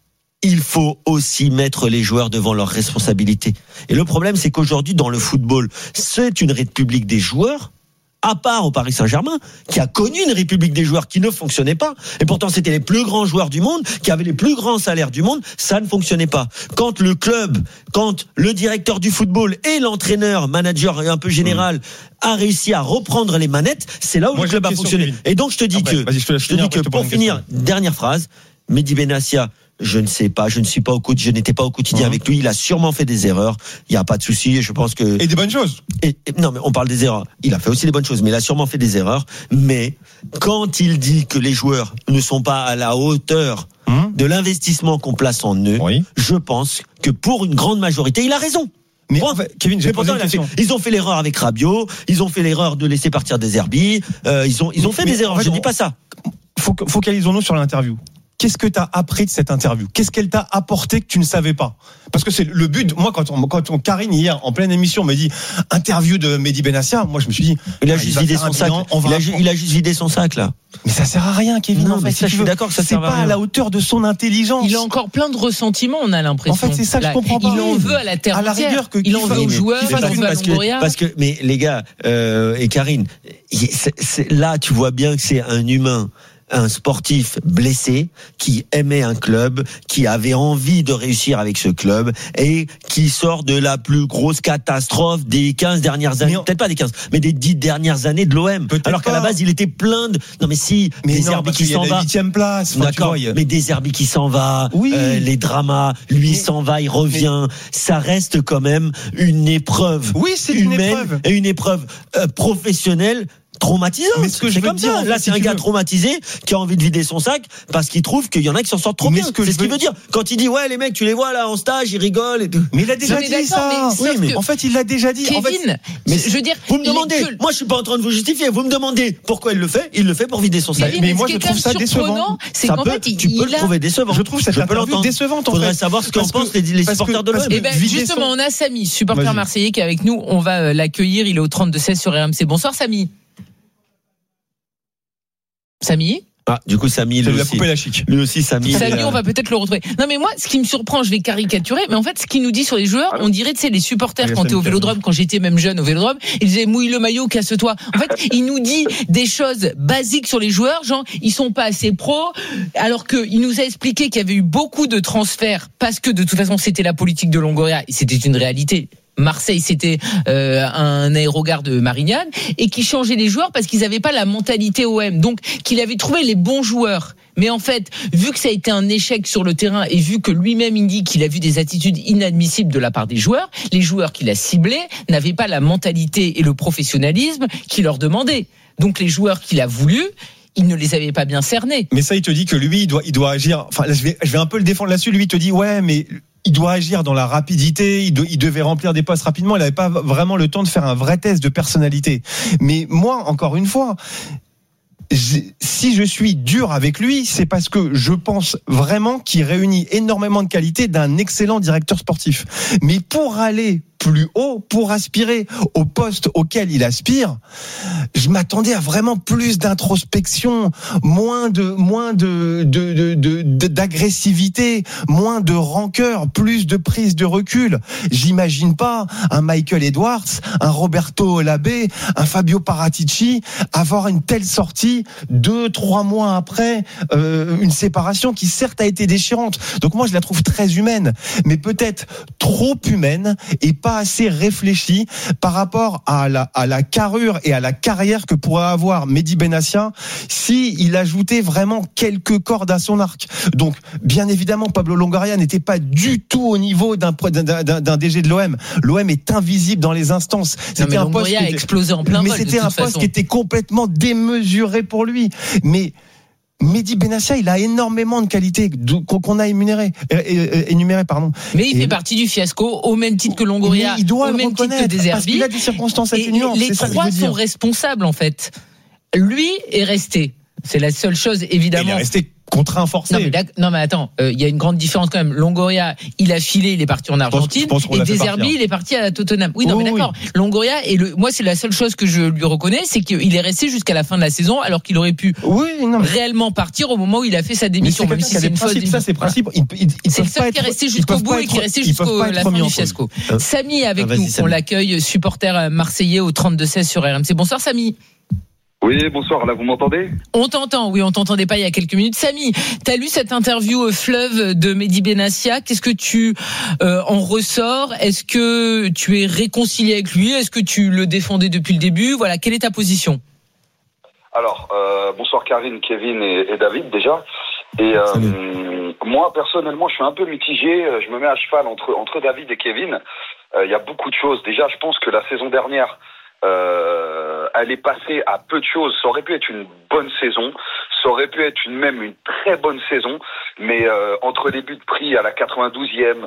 il faut aussi mettre les joueurs devant leurs responsabilités. Et le problème, c'est qu'aujourd'hui, dans le football, c'est une république des joueurs, à part au Paris Saint-Germain, qui a connu une république des joueurs qui ne fonctionnait pas. Et pourtant, c'était les plus grands joueurs du monde, qui avaient les plus grands salaires du monde. Ça ne fonctionnait pas. Quand le club, quand le directeur du football et l'entraîneur, manager un peu général, a réussi à reprendre les manettes, c'est là où le club a fonctionné. Et donc, je te dis pour finir, dernière phrase, Mehdi Benassia, je ne sais pas, je n'étais pas au quotidien avec lui, il a sûrement fait des erreurs, il n'y a pas de souci, je pense que... Et des bonnes choses. Non, mais on parle des erreurs, il a fait aussi des bonnes choses, mais il a sûrement fait des erreurs, mais quand il dit que les joueurs ne sont pas à la hauteur de l'investissement qu'on place en eux, je pense que pour une grande majorité, il a raison. Mais Kevin, j'ai posé une question. Ils ont fait l'erreur avec Rabiot, ils ont fait l'erreur de laisser partir des Zerbi, ils ont fait des erreurs, je ne dis pas ça. Focalisons-nous sur l'interview. Qu'est-ce que tu as appris de cette interview ? Qu'est-ce qu'elle t'a apporté que tu ne savais pas ? Parce que c'est le but. Moi, quand Karine hier en pleine émission me dit interview de Mehdi Benassia, moi je me suis dit il a juste vidé son sac. Il a juste vidé son sac là. Mais ça sert à rien, Kevin. Non, mais ça, je suis d'accord que ça sert à rien. C'est pas à la hauteur de son intelligence. Il a encore plein de ressentiments, on a l'impression. En fait, c'est ça que je comprends pas. Il en veut à la terre entière. Il en veut aux joueurs, il en veut à Longoria. Parce que, mais les gars et Karine, là, tu vois bien que c'est un humain. Un sportif blessé qui aimait un club, qui avait envie de réussir avec ce club et qui sort de la plus grosse catastrophe des 15 dernières années, peut-être pas des 15, mais des 10 dernières années de l'OM. Alors qu'à la base, il était plein de... Non mais si, des Zerbi qui s'en va. 8e place. D'accord, mais des Zerbi qui s'en va, les dramas, lui s'en va, il revient. Ça reste quand même une épreuve. Oui, c'est une épreuve. Et une épreuve professionnelle. Traumatisant. Mais ce que je veux dire, là, c'est un gars traumatisé qui a envie de vider son sac parce qu'il trouve qu'il y en a qui s'en sortent trop bien. C'est ce qu'il veut dire. Quand il dit ouais, les mecs, tu les vois là en stage, ils rigolent et tout. Mais il a déjà dit ça. Mais en fait, il l'a déjà dit. Kevin, mais je veux dire, vous me demandez. Moi, je suis pas en train de vous justifier. Vous me demandez pourquoi il le fait. Il le fait pour vider son sac. Mais moi, je trouve ça décevant. C'est qu'en fait, tu peux le trouver décevant. Je trouve cette interview décevante. Faudrait savoir ce qu'en pensent les supporters de l'OM. Et ben justement, on a Samy, supporter marseillais, qui est avec nous. On va l'accueillir. Il est au 32-16 sur RMC. Bonsoir, Samy. Samy ? Ah, du coup, Samy, lui aussi. Coupé la chic. Lui aussi, Samy, on va peut-être le retrouver. Non, mais moi, ce qui me surprend, je vais caricaturer, mais en fait, ce qu'il nous dit sur les joueurs, on dirait, tu sais, les supporters, quand t'es au Vélodrome, quand j'étais même jeune au Vélodrome, ils disaient, mouille le maillot, casse-toi. En fait, il nous dit des choses basiques sur les joueurs, genre, ils sont pas assez pros, alors qu'il nous a expliqué qu'il y avait eu beaucoup de transferts, parce que de toute façon, c'était la politique de Longoria, et c'était une réalité. Marseille, c'était un aérogare de Marignane, et qui changeait les joueurs parce qu'ils n'avaient pas la mentalité OM. Donc, qu'il avait trouvé les bons joueurs. Mais en fait, vu que ça a été un échec sur le terrain et vu que lui-même il dit qu'il a vu des attitudes inadmissibles de la part des joueurs, les joueurs qu'il a ciblés n'avaient pas la mentalité et le professionnalisme qu'il leur demandait. Donc, les joueurs qu'il a voulu, il ne les avait pas bien cernés. Mais ça, il te dit que lui, il doit agir. Enfin, là, je vais un peu le défendre là-dessus. Lui, il te dit, ouais, mais il doit agir dans la rapidité, il devait remplir des postes rapidement, il n'avait pas vraiment le temps de faire un vrai test de personnalité. Mais moi, encore une fois, si je suis dur avec lui, c'est parce que je pense vraiment qu'il réunit énormément de qualités d'un excellent directeur sportif. Mais pour aller plus haut, pour aspirer au poste auquel il aspire, je m'attendais à vraiment plus d'introspection, moins d'agressivité, moins de rancœur, plus de prise de recul. J'imagine pas un Michael Edwards, un Roberto Labé, un Fabio Paratici avoir une telle sortie 2-3 mois après une séparation qui certes a été déchirante. Donc moi je la trouve très humaine, mais peut-être trop humaine et pas assez réfléchi par rapport à la carrure et à la carrière que pourrait avoir Mehdi Benassia si il ajoutait vraiment quelques cordes à son arc. Donc, bien évidemment, Pablo Longoria n'était pas du tout au niveau d'un DG de l'OM. L'OM est invisible dans les instances. C'était un poste qui a explosé en plein vol. Mais c'était un poste qui était complètement démesuré pour lui. Mais Mehdi Benassia, il a énormément de qualités qu'on a énumérées. Mais il fait partie du fiasco au même titre que Longoria, il doit au même titre que des Zerbi. Parce qu'il a des circonstances atténuantes. Les trois sont responsables en fait. Lui est resté. C'est la seule chose évidemment. Il est resté contraint forcé. Non mais attends, il y a une grande différence quand même. Longoria, il a filé, il est parti en Argentine, et De Zerbi, il est parti à Tottenham. Oui, non mais d'accord. Oui. Longoria, moi c'est la seule chose que je lui reconnais, c'est qu'il est resté jusqu'à la fin de la saison, alors qu'il aurait pu réellement partir au moment où il a fait sa démission. Même si c'est une fausse démission. Ça c'est principe. C'est le seul qui est resté jusqu'au bout et qui est resté jusqu'à la fin du fiasco. Samy est avec nous, on l'accueille, supporter marseillais au 32-16 sur RMC. Bonsoir Samy. Oui, bonsoir, là vous m'entendez ? On t'entend, oui, on t'entendait pas il y a quelques minutes. Samy, t'as lu cette interview fleuve de Mehdi Benassia, qu'est-ce que tu en ressors ? Est-ce que tu es réconcilié avec lui ? Est-ce que tu le défendais depuis le début ? Voilà, quelle est ta position ? Alors, bonsoir Karine, Kevin et David déjà. Et moi personnellement, je suis un peu mitigé, je me mets à cheval entre David et Kevin. Il y a beaucoup de choses. Déjà, je pense que la saison dernière, elle est passée à peu de choses. Ça aurait pu être une bonne saison, ça aurait pu être même une très bonne saison, mais entre les buts pris à la 92e,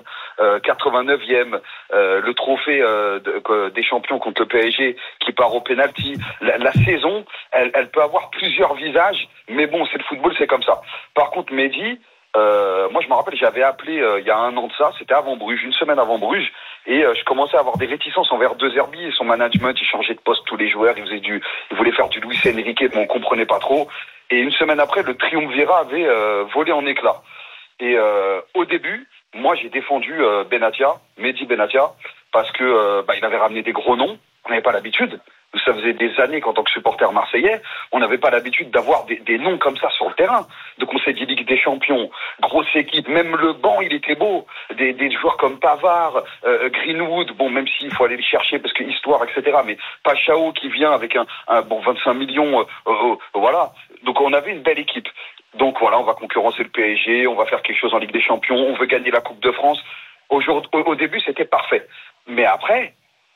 89e, le trophée des champions contre le PSG qui part au penalty, la saison, elle peut avoir plusieurs visages, mais bon, c'est le football, c'est comme ça. Par contre, Mehdi, moi je me rappelle, j'avais appelé il y a 1 an de ça, c'était avant Bruges, une semaine avant Bruges, et je commençais à avoir des réticences envers De Zerbi et son management. Il changeait de poste tous les joueurs, il voulait faire du Luis Enrique, mais on comprenait pas trop. Et une semaine après, le triumvirat avait volé en éclats. Et au début, moi j'ai défendu Mehdi Benassia, parce que il avait ramené des gros noms, on n'avait pas l'habitude. Ça faisait des années qu'en tant que supporter marseillais, on n'avait pas l'habitude d'avoir des noms comme ça sur le terrain. Donc on s'est dit Ligue des Champions, grosse équipe, même le banc il était beau, des joueurs comme Pavard, Greenwood, bon même s'il faut aller le chercher parce que histoire, etc. Mais Pachao qui vient avec un 25 millions, voilà. Donc on avait une belle équipe. Donc voilà, on va concurrencer le PSG, on va faire quelque chose en Ligue des Champions, on veut gagner la Coupe de France. Au début c'était parfait, mais après.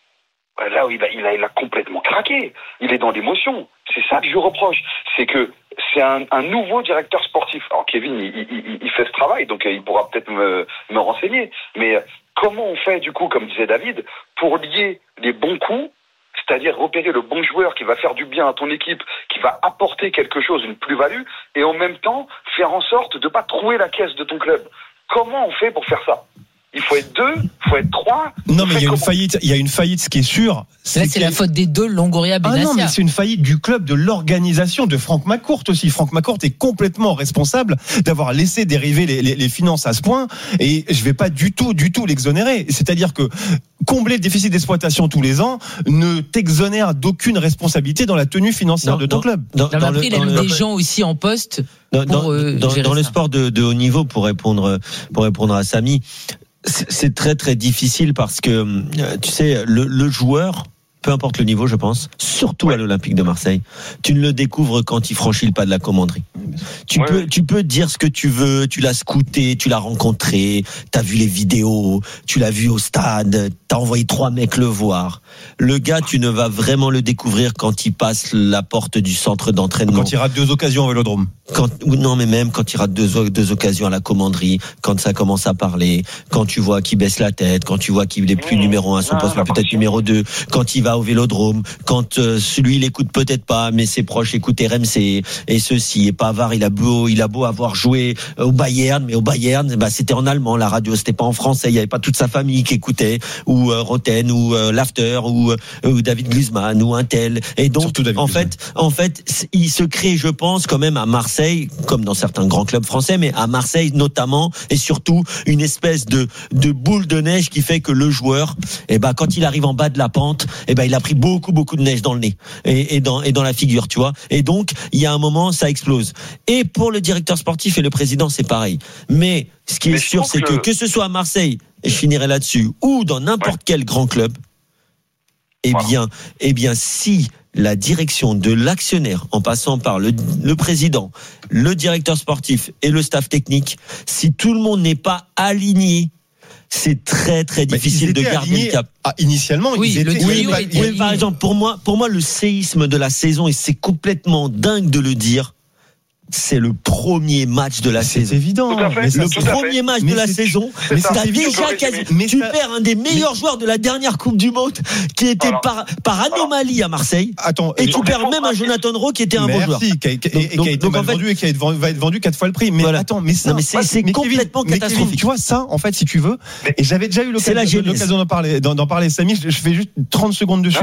Là où il a complètement craqué. Il est dans l'émotion. C'est ça que je reproche. C'est que c'est un nouveau directeur sportif. Alors Kevin, il fait ce travail, donc il pourra peut-être me renseigner. Mais comment on fait, du coup, comme disait David, pour lier les bons coups, c'est-à-dire repérer le bon joueur qui va faire du bien à ton équipe, qui va apporter quelque chose, une plus-value, et en même temps faire en sorte de ne pas trouer la caisse de ton club. Comment on fait pour faire ça ? Il faut être 2, il faut être 3. Non, mais il y a une faillite, ce qui est sûr. Là, c'est la faute des deux, Longoria, Benassia. Ah non, mais c'est une faillite du club, de l'organisation, de Franck McCourt aussi. Franck McCourt est complètement responsable d'avoir laissé dériver les finances à ce point. Et je vais pas du tout l'exonérer. C'est-à-dire que combler le déficit d'exploitation tous les ans ne t'exonère d'aucune responsabilité dans la tenue financière de ton club. Après, il a mis des gens aussi en poste. Dans le sport de haut niveau, pour répondre à Samy, c'est très très difficile parce que tu sais le joueur, peu importe le niveau, je pense, surtout à l'Olympique de Marseille, tu ne le découvres quand il franchit le pas de la commanderie. Tu peux dire ce que tu veux, tu l'as scouté, tu l'as rencontré, t'as vu les vidéos, tu l'as vu au stade, t'as envoyé 3 mecs le voir. Le gars, tu ne vas vraiment le découvrir quand il passe la porte du centre d'entraînement. Quand il rate 2 occasions au Vélodrome. Non, mais même quand il rate 2 occasions à la commanderie, quand ça commence à parler, quand tu vois qu'il baisse la tête, quand tu vois qu'il est plus numéro 1 à son poste, mais peut-être numéro 2, quand il va au Vélodrome, quand celui il écoute peut-être pas, mais ses proches écoutent RMC et ceci. Et Pavard, il a beau avoir joué au Bayern, mais au Bayern, c'était en allemand la radio, c'était pas en français, il y avait pas toute sa famille qui écoutait, ou Roten, ou Lafter, ou David Griezmann, ou un tel. Et donc, en fait, il se crée, je pense, quand même à Marseille, comme dans certains grands clubs français, mais à Marseille notamment, et surtout une espèce de boule de neige qui fait que le joueur, quand il arrive en bas de la pente, il a pris beaucoup de neige dans le nez et dans la figure, tu vois. Et donc, il y a un moment, ça explose. Et pour le directeur sportif et le président, c'est pareil. Mais ce qui est sûr, c'est que ce soit à Marseille, et je finirai là-dessus, ou dans n'importe quel grand club, eh bien, si la direction de l'actionnaire, en passant par le président, le directeur sportif et le staff technique, si tout le monde n'est pas aligné, c'est très très difficile de garder le cap. Initialement, ils étaient. Par exemple, pour moi, le séisme de la saison, et c'est complètement dingue de le dire, c'est le premier match de la saison. C'est évident. Le premier match de la saison. T'as déjà tu perds un des meilleurs joueurs de la dernière Coupe du Monde qui était par anomalie à Marseille. Attends, et tu perds même un Jonathan Rowe qui était un bon joueur. Qui a été mal vendu et qui va être vendu 4 fois le prix. Mais attends, mais ça, c'est complètement catastrophique. Tu vois ça, en fait, si tu veux, et j'avais déjà eu l'occasion d'en parler, Samy, je fais juste 30 secondes dessus.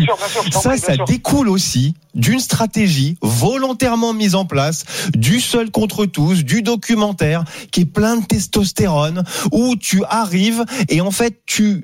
Ça découle aussi d'une stratégie volontairement mise en place, du seul contre tous, du documentaire qui est plein de testostérone, où tu arrives et en fait tu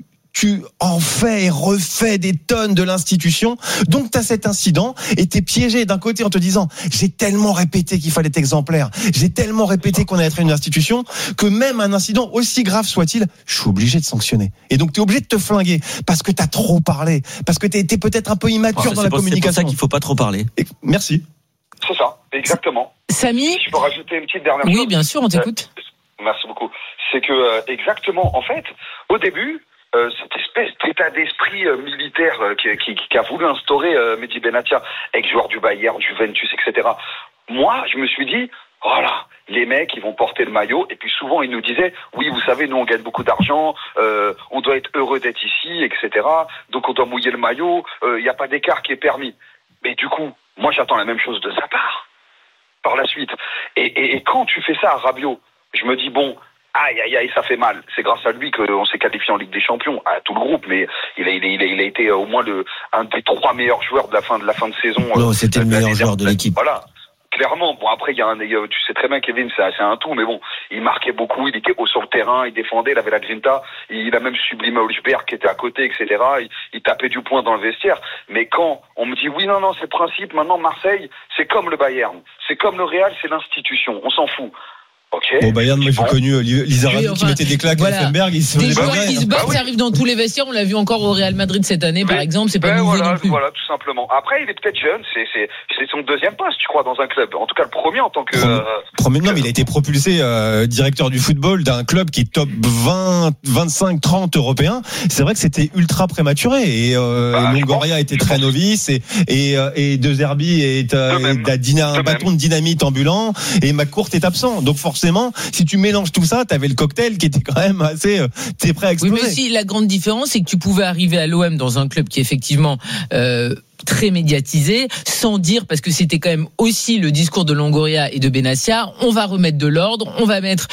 en fais et refais des tonnes de l'institution. Donc tu as cet incident et tu es piégé d'un côté en te disant j'ai tellement répété qu'il fallait être exemplaire, j'ai tellement répété qu'on allait être une institution que même un incident aussi grave soit-il, je suis obligé de sanctionner. Et donc tu es obligé de te flinguer parce que tu as trop parlé, parce que tu es peut-être un peu immature dans la communication. C'est pour ça qu'il faut pas trop parler. Merci. C'est ça, exactement. Samy, je peux rajouter une petite dernière chose. Oui, bien sûr, on t'écoute. Merci beaucoup. C'est que exactement, en fait, au début, cette espèce d'état d'esprit militaire qui a voulu instaurer Mehdi Benatia, ex-joueur du Bayern, Juventus, etc. Moi, je me suis dit, voilà, les mecs, ils vont porter le maillot. Et puis souvent, ils nous disaient, oui, vous savez, nous, on gagne beaucoup d'argent, on doit être heureux d'être ici, etc. Donc, on doit mouiller le maillot, il n'y a pas d'écart qui est permis. Mais du coup, moi, j'attends la même chose de sa part, par la suite. Et quand tu fais ça à Rabiot, je me dis, bon, aïe, ça fait mal. C'est grâce à lui qu'on s'est qualifié en Ligue des Champions, à tout le groupe, mais il a été au moins un des 3 meilleurs joueurs de la fin de saison. Non, c'était le meilleur joueur de l'équipe. Voilà. Clairement, bon après tu sais très bien Kevin, c'est un tout, mais bon, il marquait beaucoup, il était haut sur le terrain, il défendait, il avait la grinta, il a même sublimé Olsberg qui était à côté, etc. Il tapait du poing dans le vestiaire. Mais quand on me dit oui, non, c'est le principe, maintenant Marseille, c'est comme le Bayern, c'est comme le Real, c'est l'institution, on s'en fout. Okay. Bon, Bayern, moi j'ai connu Lizarazu qui mettait des claques à Effenberg. Des joueurs qui se battent, ça arrive dans tous les vestiaires. On l'a vu encore au Real Madrid cette année, par exemple. C'est pas nouveau non plus. Voilà, tout simplement. Après, il est peut-être jeune. C'est son deuxième poste, je crois, dans un club. En tout cas, le premier en tant que. Non, mais il a été propulsé directeur du football d'un club qui est top 20, 25, 30 européen. C'est vrai que c'était ultra prématuré. Et Longoria était très novice. Et De Zerbi un bâton de dynamite ambulant. Et McCourt est absent. Donc forcément, si tu mélanges tout ça, t'avais le cocktail qui était quand même assez, t'es prêt à exploser. Oui, mais aussi la grande différence, c'est que tu pouvais arriver à l'OM dans un club qui est effectivement très médiatisé, sans dire, parce que c'était quand même aussi le discours de Longoria et de Benassia, on va remettre de l'ordre, on va mettre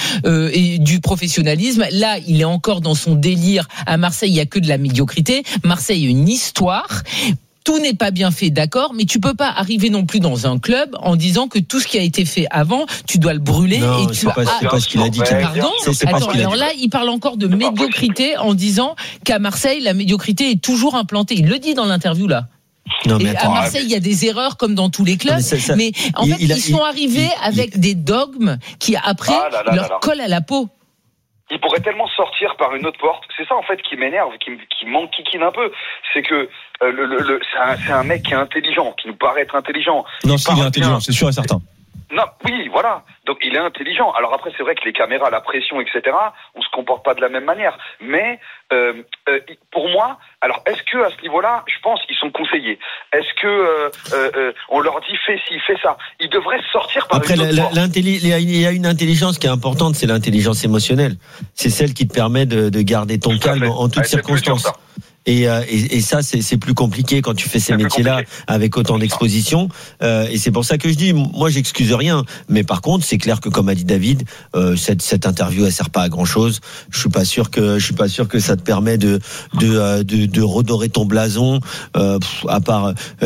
du professionnalisme. Là, il est encore dans son délire. À Marseille, il y a que de la médiocrité. Marseille a une histoire. Tout n'est pas bien fait, d'accord, mais tu peux pas arriver non plus dans un club en disant que tout ce qui a été fait avant, tu dois le brûler. Non, et c'est pas ce qu'il a dit. Pardon. Attends, alors là, il parle encore de médiocrité en disant qu'à Marseille, la médiocrité est toujours implantée. Il le dit dans l'interview là. Non, mais à Marseille, il y a des erreurs comme dans tous les clubs, mais en fait, ils sont arrivés avec des dogmes qui après leur collent à la peau. Il pourrait tellement sortir par une autre porte. C'est ça en fait qui m'énerve, qui m'enquiquine un peu. C'est que c'est un mec qui est intelligent, qui nous paraît être intelligent. Non, il est intelligent, c'est sûr et certain. Non, oui, voilà. Donc il est intelligent. Alors après, c'est vrai que les caméras, la pression, etc., on se comporte pas de la même manière. Mais pour moi, alors est-ce que à ce niveau-là, je pense qu'ils sont conseillés. Est-ce que on leur dit fais ci, fais ça. Ils devraient sortir par après, une autre porte. Il y a une intelligence qui est importante, c'est l'intelligence émotionnelle. C'est celle qui te permet de garder ton calme en toutes circonstances. Et ça, c'est plus compliqué quand tu fais ces métiers-là avec autant d'exposition. Et c'est pour ça que je dis, moi, j'excuse rien. Mais par contre, c'est clair que, comme a dit David, cette interview, elle sert pas à grand-chose. Je suis pas sûr que ça te permet de redorer ton blason. À part,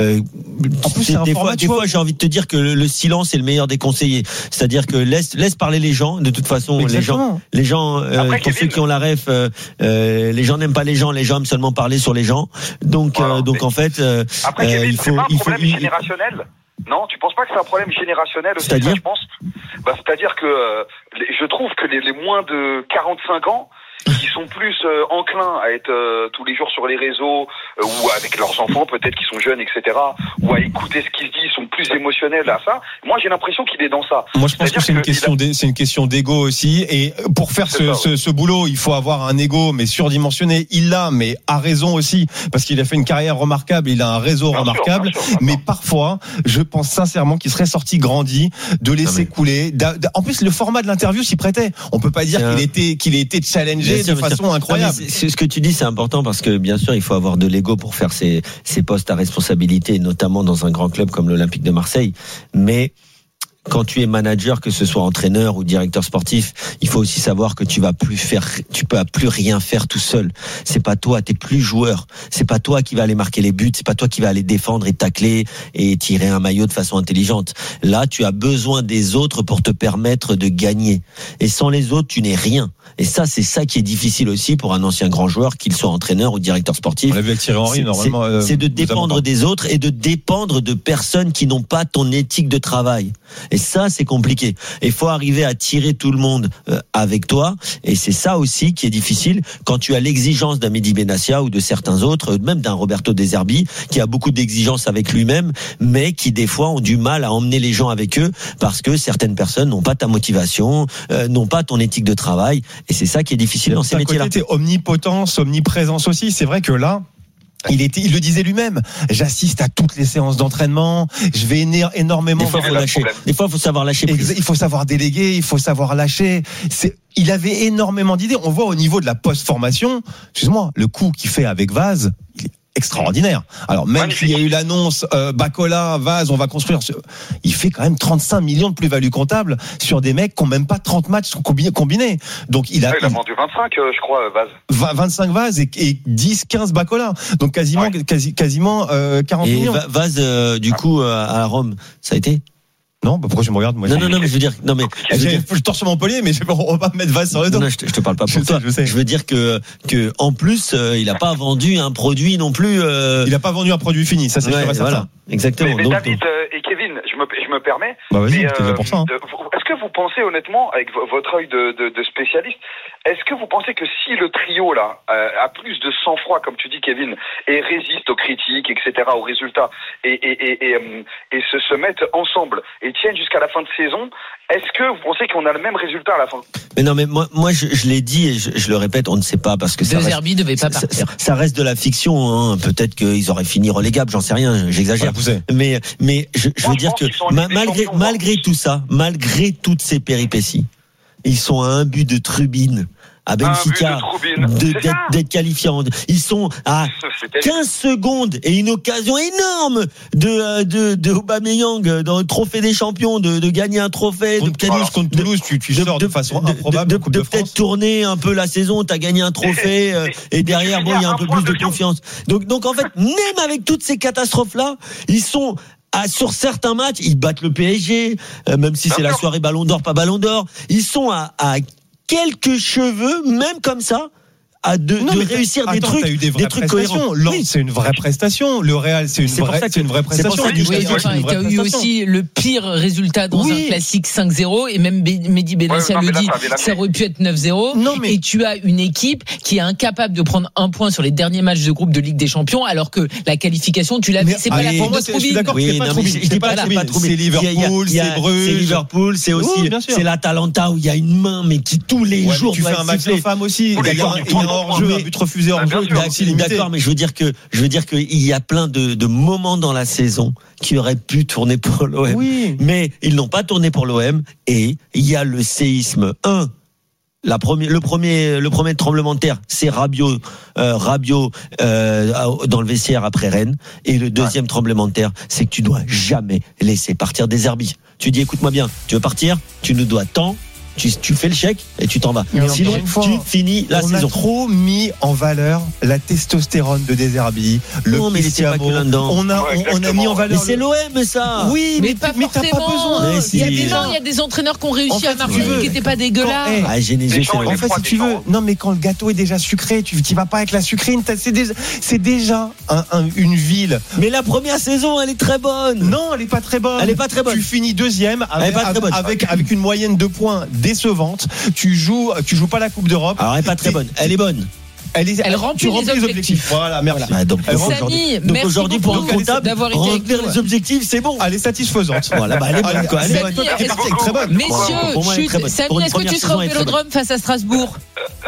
en plus, des fois, j'ai envie de te dire que le silence est le meilleur des conseillers. C'est-à-dire que laisse parler les gens. De toute façon, exactement. les gens, Après, pour ceux qui ont la ref, les gens n'aiment pas les gens aiment seulement parler sur les gens. Donc, voilà, en fait, après, Kevin, c'est pas un problème générationnel. Non, tu penses pas que c'est un problème générationnel aussi? C'est-à-dire, je pense. C'est-à-dire que je trouve que les moins de 45 ans, qui sont plus enclins à être tous les jours sur les réseaux ou avec leurs enfants peut-être qui sont jeunes, etc., ou à écouter ce qu'il dit, ils sont plus émotionnels à ça. Moi, j'ai l'impression qu'il est dans ça. Moi, je pense que c'est une question d'ego aussi. Et pour faire ce boulot, il faut avoir un ego, mais surdimensionné. Il l'a, mais à raison aussi, parce qu'il a fait une carrière remarquable, il a un réseau remarquable. Bien sûr. Mais parfois, je pense sincèrement qu'il serait sorti grandi de laisser couler. En plus, le format de l'interview s'y prêtait. On peut pas dire qu'il a été challengé de façon incroyable. C'est ce que tu dis, c'est important parce que bien sûr, il faut avoir de l'ego pour faire ces postes à responsabilité, notamment dans un grand club comme l'Olympique de Marseille. Mais quand tu es manager, que ce soit entraîneur ou directeur sportif, il faut aussi savoir que tu peux plus rien faire tout seul. C'est pas toi, t'es plus joueur. C'est pas toi qui va aller marquer les buts, c'est pas toi qui va aller défendre et tacler et tirer un maillot de façon intelligente. Là, tu as besoin des autres pour te permettre de gagner. Et sans les autres, tu n'es rien. Et ça, c'est ça qui est difficile aussi pour un ancien grand joueur, qu'il soit entraîneur ou directeur sportif. On l'a vu avec Thierry Henry, normalement. C'est de dépendre des autres et de dépendre de personnes qui n'ont pas ton éthique de travail. Et ça, c'est compliqué. Il faut arriver à tirer tout le monde avec toi. Et c'est ça aussi qui est difficile quand tu as l'exigence d'un Mehdi Benassia ou de certains autres, même d'un Roberto De Zerbi, qui a beaucoup d'exigences avec lui-même, mais qui des fois ont du mal à emmener les gens avec eux parce que certaines personnes n'ont pas ta motivation, n'ont pas ton éthique de travail. Et c'est ça qui est difficile dans ces métiers-là. Côté omnipotence, omniprésence aussi. C'est vrai que là, il le disait lui-même. J'assiste à toutes les séances d'entraînement. Je vais énormément. Des fois, il faut lâcher. Des fois, il faut savoir lâcher. Il faut savoir déléguer. Il faut savoir lâcher. Il avait énormément d'idées. On voit au niveau de la post-formation. Excuse-moi, le coup qu'il fait avec Vaz, il est extraordinaire. Alors même s'il y a eu l'annonce Bacola, Vaz, on va construire. Il fait quand même 35 millions de plus-value comptable sur des mecs qui n'ont même pas 30 matchs combinés. Donc il a vendu 25, je crois, Vaz. 25 Vaz et 10, 15 Bacola. Donc quasiment 40 millions. Vaz, du coup, à Rome, ça a été? Non, pourquoi tu me regardes, moi? Non, mais je veux dire, je torse sur Montpellier, mais on va pas mettre Vaz sur le dos. Non, je te parle pas pour toi. Je veux dire que en plus, il a pas vendu un produit non plus. Il a pas vendu un produit fini, ça c'est sûr et certain. Voilà, exactement. Mais David et Kevin, je me permets. Bah vas-y, c'est là pour ça. Est-ce que vous pensez honnêtement, avec votre œil de spécialiste, est-ce que vous pensez que si le trio là a plus de sang-froid, comme tu dis Kevin, et résiste aux critiques, etc., aux résultats, et se mettent ensemble et tiennent jusqu'à la fin de saison, est-ce que vous pensez qu'on a le même résultat à la fin? Mais non, mais moi je l'ai dit et je le répète, on ne sait pas parce que De Zerbi devait pas partir. Ça reste de la fiction, hein. Peut-être qu'ils auraient fini relégables, j'en sais rien, j'exagère. Mais je veux dire que malgré tout ça, malgré toutes ces péripéties, ils sont à un but de Trubin, à Benfica, d'être qualifiés. Ils sont à 15 secondes et une occasion énorme de Aubameyang dans le trophée des champions, de gagner un trophée. Contre Toulouse, tu sors de façon improbable de Coupe de France. Peut-être tourner un peu la saison, t'as gagné un trophée et derrière, il y a un peu plus de confiance. Donc en fait, même avec toutes ces catastrophes-là, ils sont sur certains matchs, ils battent le PSG, même si c'est la soirée Ballon d'Or, pas Ballon d'Or. Ils sont à quelques cheveux, même comme ça, de réussir des trucs, des trucs cohérents. Lens, c'est une vraie prestation. Le Real, c'est une vraie prestation. Tu as eu aussi le pire résultat dans un classique 5-0 et même Mehdi Benassia le dit, ça aurait pu être 9-0. Et tu as une équipe qui est incapable de prendre un point sur les derniers matchs de groupe de Ligue des Champions, alors que la qualification, tu l'as vu, c'est pas la faute de Troubine. C'est Liverpool, c'est Bruges. C'est Liverpool, c'est aussi, c'est l'Atalanta où il y a une main, mais qui tous les jours. Tu fais un match de femmes aussi. Hors-jeu, un but refusé hors-jeu. D'accord, mais je veux dire que il y a plein de moments dans la saison qui auraient pu tourner pour l'OM. Oui. Mais ils n'ont pas tourné pour l'OM et il y a le séisme. Le premier tremblement de terre, c'est Rabiot dans le vestiaire après Rennes. Et le deuxième tremblement de terre, c'est que tu dois jamais laisser partir De Zerbi. Tu dis, écoute-moi bien, tu veux partir, tu nous dois tant. Tu fais le chèque et tu t'en vas. Sinon, tu finis la saison. On a trop mis en valeur la testostérone de De Zerbi, non, mais il était pas que là-dedans. On a mis en valeur. Mais c'est l'OM, ça. Oui, mais t'as pas besoin. Il y a des entraîneurs qui ont réussi à marquer, qui n'étaient pas dégueulasses. En fait, si tu veux, non, mais quand le gâteau est déjà sucré, tu vas pas avec la sucrine. C'est déjà une ville. Mais la première saison, elle est très bonne. Non, elle est pas très bonne. Elle est pas très bonne. Tu finis deuxième avec une moyenne de points décevante. Tu joues pas la Coupe d'Europe. Alors elle est pas très bonne. Elle est bonne. Elle remplit les objectifs. Voilà, merci. Bah, donc Samy, merci aujourd'hui pour un beaucoup comptable, d'avoir été avec remplir nous. les objectifs, c'est bon. Elle est satisfaisante. Voilà, bah, elle est bonne, quoi. Elle est Samy, bonne. est-ce- Très bonne. Messieurs, Pour moi, elle est très bonne. Samy, Pour une est-ce que première tu seras au saison, elle est très Vélodrome face à Strasbourg?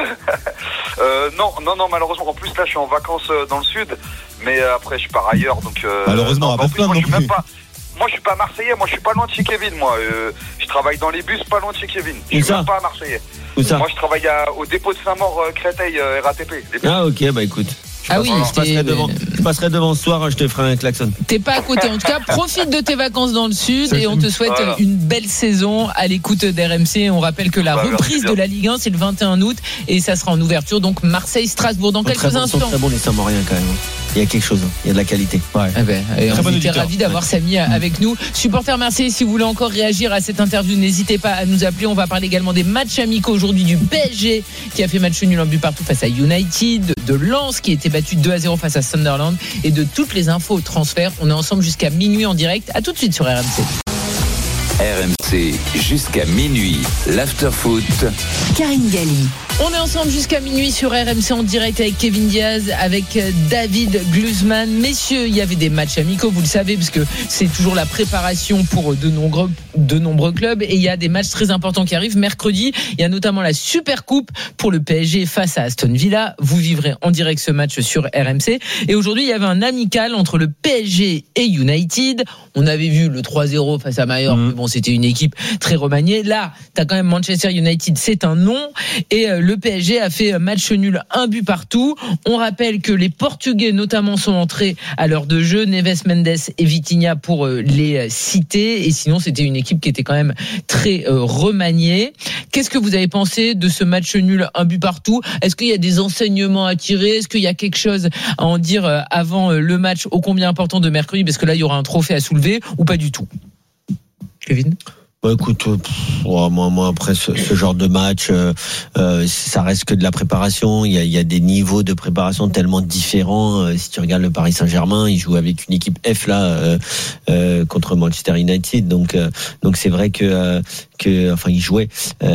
Non, malheureusement. En plus, là, je suis en vacances dans le sud, mais après, je pars ailleurs, donc. Malheureusement, on va pas se plaindre non plus. Moi, je suis pas Marseillais. Moi, je suis pas loin de chez Kevin. Moi, je travaille dans les bus, pas loin de chez Kevin. Je suis même pas Marseillais. Où ça? Moi, je travaille au dépôt de Saint-Maur, Créteil, RATP. Ah ok, bah écoute. Ah oui, je passerai devant ce soir, je te ferai un klaxon. T'es pas à côté. En tout cas, profite de tes vacances dans le sud et on te souhaite une belle saison à l'écoute d'RMC. On rappelle que la reprise de la Ligue 1, c'est le 21 août et ça sera en ouverture. Donc Marseille-Strasbourg dans quelques instants. Très bon les Saint-Mauriens quand même. Il y a quelque chose, il y a de la qualité. Ouais. Et on était ravis d'avoir Samy avec nous. Supporters Marseille, si vous voulez encore réagir à cette interview, n'hésitez pas à nous appeler. On va parler également des matchs amicaux aujourd'hui du PSG qui a fait match nul, un but partout face à United, de Lens qui a été battu 2-0 face à Sunderland et de toutes les infos transferts. On est ensemble jusqu'à minuit en direct. À tout de suite sur RMC. RMC jusqu'à minuit, l'after-foot. Karine Galli. On est ensemble jusqu'à minuit sur RMC en direct avec Kevin Diaz, avec David Glusman. Messieurs, il y avait des matchs amicaux, vous le savez, parce que c'est toujours la préparation pour de nombreux clubs. Et il y a des matchs très importants qui arrivent. Mercredi, il y a notamment la Super Coupe pour le PSG face à Aston Villa. Vous vivrez en direct ce match sur RMC. Et aujourd'hui, il y avait un amical entre le PSG et United. On avait vu le 3-0 face à Mallorca. Mais bon, c'était une équipe très remaniée. Là, t'as quand même Manchester United, c'est un nom. Et le PSG a fait match nul, un but partout. On rappelle que les Portugais notamment sont entrés à l'heure de jeu, Neves, Mendes et Vitinha pour les citer. Et sinon, c'était une équipe qui était quand même très remaniée. Qu'est-ce que vous avez pensé de ce match nul, un but partout? Est-ce qu'il y a des enseignements à tirer? Est-ce qu'il y a quelque chose à en dire avant le match ô combien important de mercredi? Parce que là, il y aura un trophée à soulever ou pas du tout? Kevin? Bah écoute, moi après ce genre de match, ça reste que de la préparation. Il y a des niveaux de préparation tellement différents. Si tu regardes le Paris Saint-Germain, il joue avec une équipe F là contre Manchester United. Donc c'est vrai que enfin il jouait.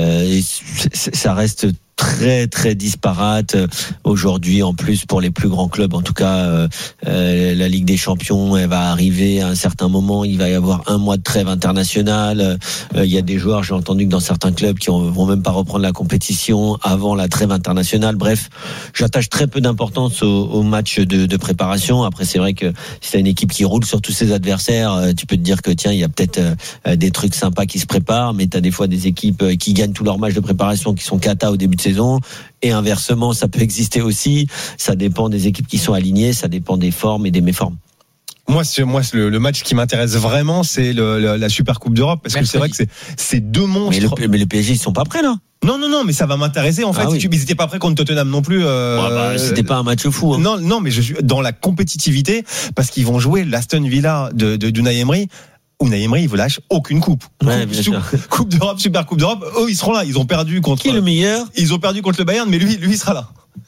Ça reste très très disparate aujourd'hui, en plus pour les plus grands clubs. En tout cas, la Ligue des Champions, elle va arriver à un certain moment. Il va y avoir un mois de trêve internationale. Il y a des joueurs, j'ai entendu que dans certains clubs qui vont même pas reprendre la compétition avant la trêve internationale. Bref, j'attache très peu d'importance au match de préparation. Après, c'est vrai que si t'as une équipe qui roule sur tous ses adversaires, tu peux te dire que tiens, il y a peut-être des trucs sympas qui se préparent, mais t'as des fois des équipes qui gagnent tous leurs matchs de préparation qui sont cata au début de saison. Et inversement, ça peut exister aussi. Ça dépend des équipes qui sont alignées, ça dépend des formes et des méformes. Moi, le match qui m'intéresse vraiment, c'est la Super Coupe d'Europe, parce que c'est vrai que c'est deux monstres. Mais les PSG, ils sont pas prêts là. Non, mais ça va m'intéresser en fait. Oui. Ils étaient pas prêts contre Tottenham non plus. C'était pas un match fou. Hein. Non, mais je suis dans la compétitivité parce qu'ils vont jouer l'Aston Villa de Unai Emery. Unai Emery, il vous lâche aucune coupe. Coupe d'Europe, Super Coupe d'Europe, eux, ils seront là. Ils ont perdu contre. Qui est le meilleur? Ils ont perdu contre le Bayern, mais lui, il sera là.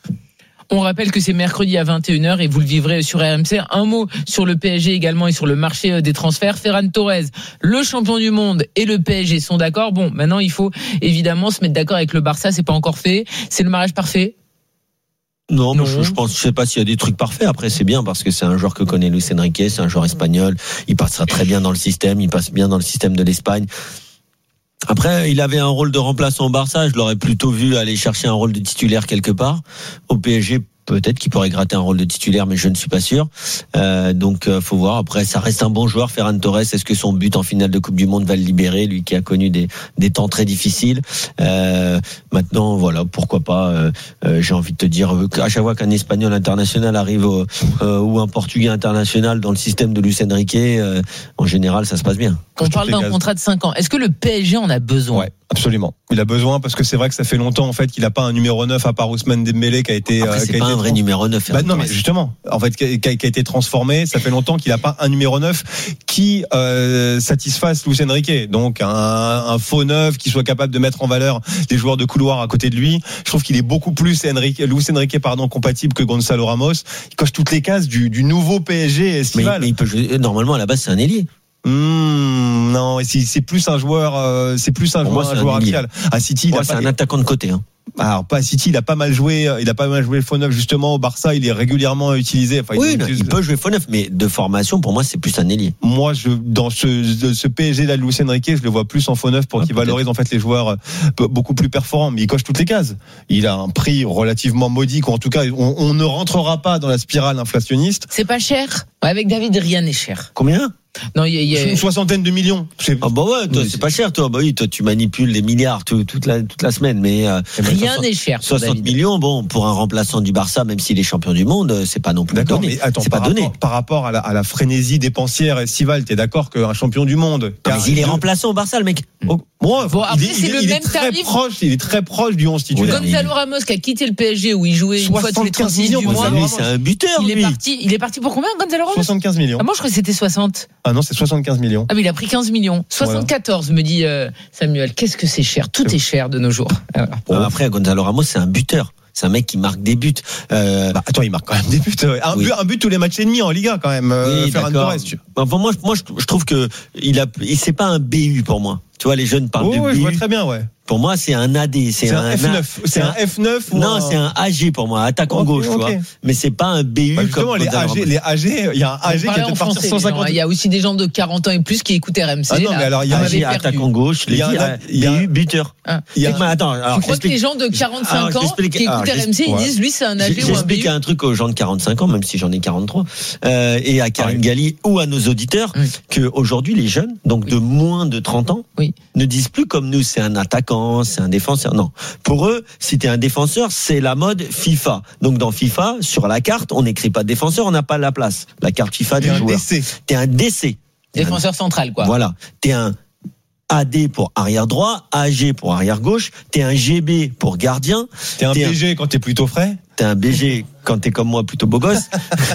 On rappelle que c'est mercredi à 21h et vous le vivrez sur RMC. Un mot sur le PSG également et sur le marché des transferts. Ferran Torres, le champion du monde, et le PSG sont d'accord. Bon, maintenant, il faut évidemment se mettre d'accord avec le Barça. C'est pas encore fait. C'est le mariage parfait? Non, je sais pas s'il y a des trucs parfaits. Après, c'est bien parce que c'est un joueur que connaît Luis Enrique, c'est un joueur espagnol. Il passera très bien dans le système. Il passe bien dans le système de l'Espagne. Après, il avait un rôle de remplaçant au Barça. Je l'aurais plutôt vu aller chercher un rôle de titulaire quelque part. Au PSG, peut-être qu'il pourrait gratter un rôle de titulaire, mais je ne suis pas sûr. Donc, faut voir. Après, ça reste un bon joueur, Ferran Torres. Est-ce que son but en finale de Coupe du Monde va le libérer, lui qui a connu des temps très difficiles? Maintenant, voilà, pourquoi pas. J'ai envie de te dire, à chaque fois qu'un Espagnol international arrive ou un Portugais international dans le système de Luis Enrique, en général, ça se passe bien. On parle d'un contrat de 5 ans. Est-ce que le PSG en a besoin? Ouais, absolument. Il a besoin parce que c'est vrai que ça fait longtemps en fait qu'il n'a pas un numéro 9 à part Ousmane Dembélé qui a été. Après, c'est pas un vrai numéro 9. Non, mais justement, en fait, qui a été transformé. Ça fait longtemps qu'il n'a pas un numéro 9 qui satisfasse Luis Enrique. Donc un faux 9 qui soit capable de mettre en valeur les joueurs de couloir à côté de lui. Je trouve qu'il est beaucoup plus Luis Enrique compatible que Gonzalo Ramos. Il coche toutes les cases du nouveau PSG estival. Mais il peut jouer, normalement à la base c'est un ailier. Non, c'est plus un joueur, un joueur axial. À City, c'est un attaquant de côté. Alors pas à City, il a pas mal joué faux neuf justement au Barça, il est régulièrement utilisé. Enfin, il peut jouer faux neuf, mais de formation pour moi c'est plus un ailier. Moi dans ce PSG là de Luis Enrique, je le vois plus en faux neuf pour qu'il valorise en fait les joueurs beaucoup plus performants, mais il coche toutes les cases. Il a un prix relativement modique, ou en tout cas on ne rentrera pas dans la spirale inflationniste. C'est pas cher. Avec David, rien n'est cher. Combien? Non, il y a une soixantaine de millions. Ah bah ouais, toi, c'est pas cher, toi. Bah oui, toi, tu manipules les milliards toute la semaine, mais rien n'est cher. 60 millions, bon, pour un remplaçant du Barça, même s'il est champion du monde, c'est pas non plus d'accord, donné. Mais attends, c'est pas donné. Par rapport à la frénésie dépensière estivale, t'es d'accord qu'un champion du monde. Mais il est remplaçant au Barça, le mec. Bon, après, c'est le même tarif. Il est très proche du 11 titulaire. Gonzalo Ramos, qui a quitté le PSG, où il jouait une fois tous les 36 du mois. Lui, c'est un buteur. Il est parti pour combien, Gonzalo Ramos? 75 millions. Ah, moi, je crois que c'était 60. Ah non, c'est 75 millions. Ah, mais il a pris 15 millions. 74, me dit Samuel. Qu'est-ce que c'est cher? Tout est cher de nos jours. Après, Gonzalo Ramos, c'est un buteur. C'est un mec qui marque des buts. Attends, il marque quand même des buts. Un but tous les matchs et demi en Liga quand même. Ferran Torres. Enfin, moi, je trouve que c'est pas un BU pour moi. Tu vois, les jeunes parlent de BU. Je vois très bien, ouais. Pour moi, c'est un AD. C'est un F9. C'est un F9 ou non, c'est un AG pour moi, attaquant gauche, tu vois. Mais c'est pas un BU comme les AG, il y a un AG qui est parti 150. Il y a aussi des gens de 40 ans et plus qui écoutent RMC. Ah non, mais alors il y a AG, attaquant gauche, il y a BU, buteur. Attends, alors, je crois que les gens de 45 ans qui écoutent RMC, ils disent lui c'est un AG ou un BU. J'explique un truc aux gens de 45 ans, même si j'en ai 43, et à Karine Galli ou à nos auditeurs, que aujourd'hui les jeunes, donc de moins de 30 ans, ne disent plus comme nous, c'est un attaquant, c'est un défenseur. Non. Pour eux, si t'es un défenseur, c'est la mode FIFA. Donc dans FIFA, sur la carte, on n'écrit pas défenseur, on n'a pas la place. La carte FIFA du joueur. T'es un DC. Défenseur central, quoi. Voilà. T'es un AD pour arrière droit, AG pour arrière gauche, t'es un GB pour gardien. T'es un BG quand t'es plutôt frais. T'es un BG quand t'es comme moi plutôt beau gosse.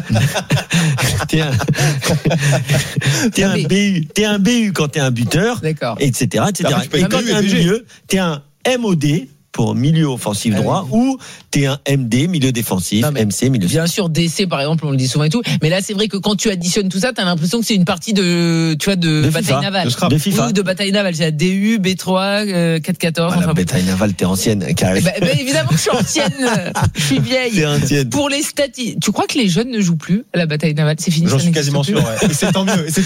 T'es un BU quand t'es un buteur. D'accord. Etc. Et quand t'es un milieu, t'es un MOD pour milieu offensif droit ou t'es un MD, milieu défensif, MC, milieu. Bien sûr, DC par exemple, on le dit souvent et tout. Mais là, c'est vrai que quand tu additionnes tout ça, t'as l'impression que c'est une partie de bataille navale. De FIFA. Ou de bataille navale. C'est la DU, B3, 414. La bataille navale, t'es ancienne, Karine. Évidemment que je suis ancienne. Je suis vieille. T'es ancienne. Pour les statistiques. Tu crois que les jeunes ne jouent plus à la bataille navale? C'est fini. J'en suis quasiment sûr, ouais. Et c'est tant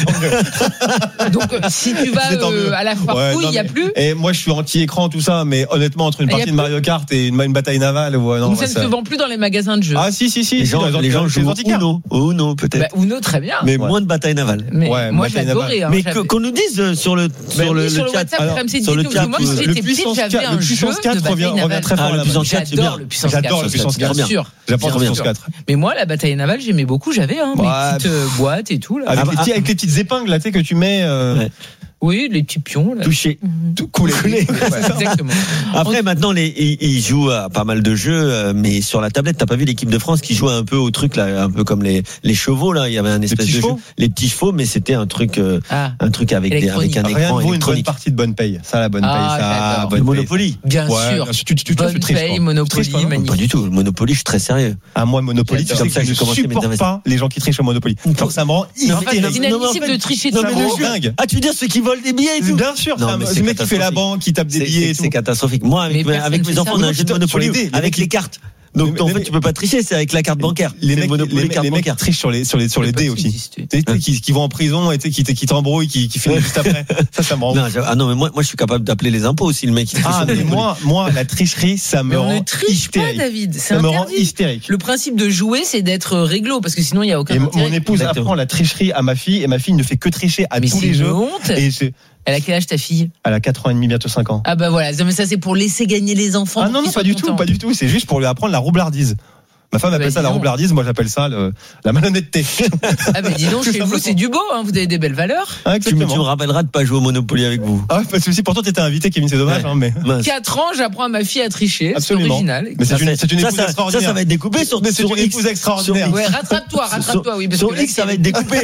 mieux. Donc, si tu vas à la farfouille, il n'y a plus. Et moi, je suis anti-écran, tout ça, mais honnêtement, entre une partie de Mario Kart et une bataille navale, non. Ça ne se vend plus dans les magasins de jeux. Ah, si. Les gens jouent Uno, peut-être. Uno, très bien. Mais moins de bataille navale. Mais moi, j'adorais. Mais qu'on nous dise sur le chat. Sur le chat, moi, quand j'étais petite, j'avais un jeu de bataille navale. Très fort. J'adore le Puissance 4. J'adore le Puissance 4. Bien sûr. J'apprends le Puissance 4. Mais moi, la bataille navale, j'aimais beaucoup. J'avais mes petites boîtes et tout. Avec les petites épingles là, tu sais, que tu mets. Oui, les petits pions. Là. Touché. Coulé. Exactement. Après, maintenant, ils jouent à pas mal de jeux, mais sur la tablette, t'as pas vu l'équipe de France qui jouait un peu au truc, là, un peu comme les chevaux, là. Il y avait un espèce de jeu. Les petits chevaux, mais c'était un truc avec un écran électronique. Une bonne partie de bonne paye. Ça, la bonne paye, ça. Le Monopoly. Bien sûr. Bonne paye, Monopoly, magnifique. Pas du tout. Le Monopoly, je suis très sérieux. Moi, Monopoly, tu sais que je supporte pas les gens qui trichent au Monopoly. Ça me rend hystérique. C'est inadmissible de tricher de dingue. Ah, tu veux dire ceux qui volent des billets et tout? Bien sûr, ce mec qui fait la banque, qui tape des billets, c'est catastrophique. Moi, avec mes enfants, on a un jeu de Monopoly avec les cartes. Donc en fait, tu peux pas tricher, c'est avec la carte bancaire. Les mecs trichent sur les dés aussi. Qui vont en prison et qui t'embrouillent, qui finissent juste après. Ça me rend. Non, mais moi je suis capable d'appeler les impôts aussi, le mec qui triche. Mais moi la tricherie, ça me rend hystérique. Pas, David, ça me rend hystérique. Le principe de jouer, c'est d'être réglo parce que sinon il y a aucun intérêt. Mon épouse apprend la tricherie à ma fille et ma fille ne fait que tricher à tous les jeux. Elle a quel âge ta fille? Elle a 4 ans et demi, bientôt 5 ans. Ah bah voilà, mais ça c'est pour laisser gagner les enfants. Ah non, pas du tout, c'est juste pour lui apprendre la roublardise. Ma femme appelle ça la roublardise, moi j'appelle ça la malhonnêteté. Ah mais dis donc, chez vous c'est du beau, vous avez des belles valeurs. Tu me rappelleras de pas jouer au Monopoly avec vous. Ah pas de souci, pourtant t'étais invité Kevin, c'est dommage. 4 ans, j'apprends à ma fille à tricher, c'est original. Mais c'est une épouse extraordinaire. Ça va être découpé sur une épouse extraordinaire. Ouais, rattrape-toi, oui. Sur X, ça va être découpé.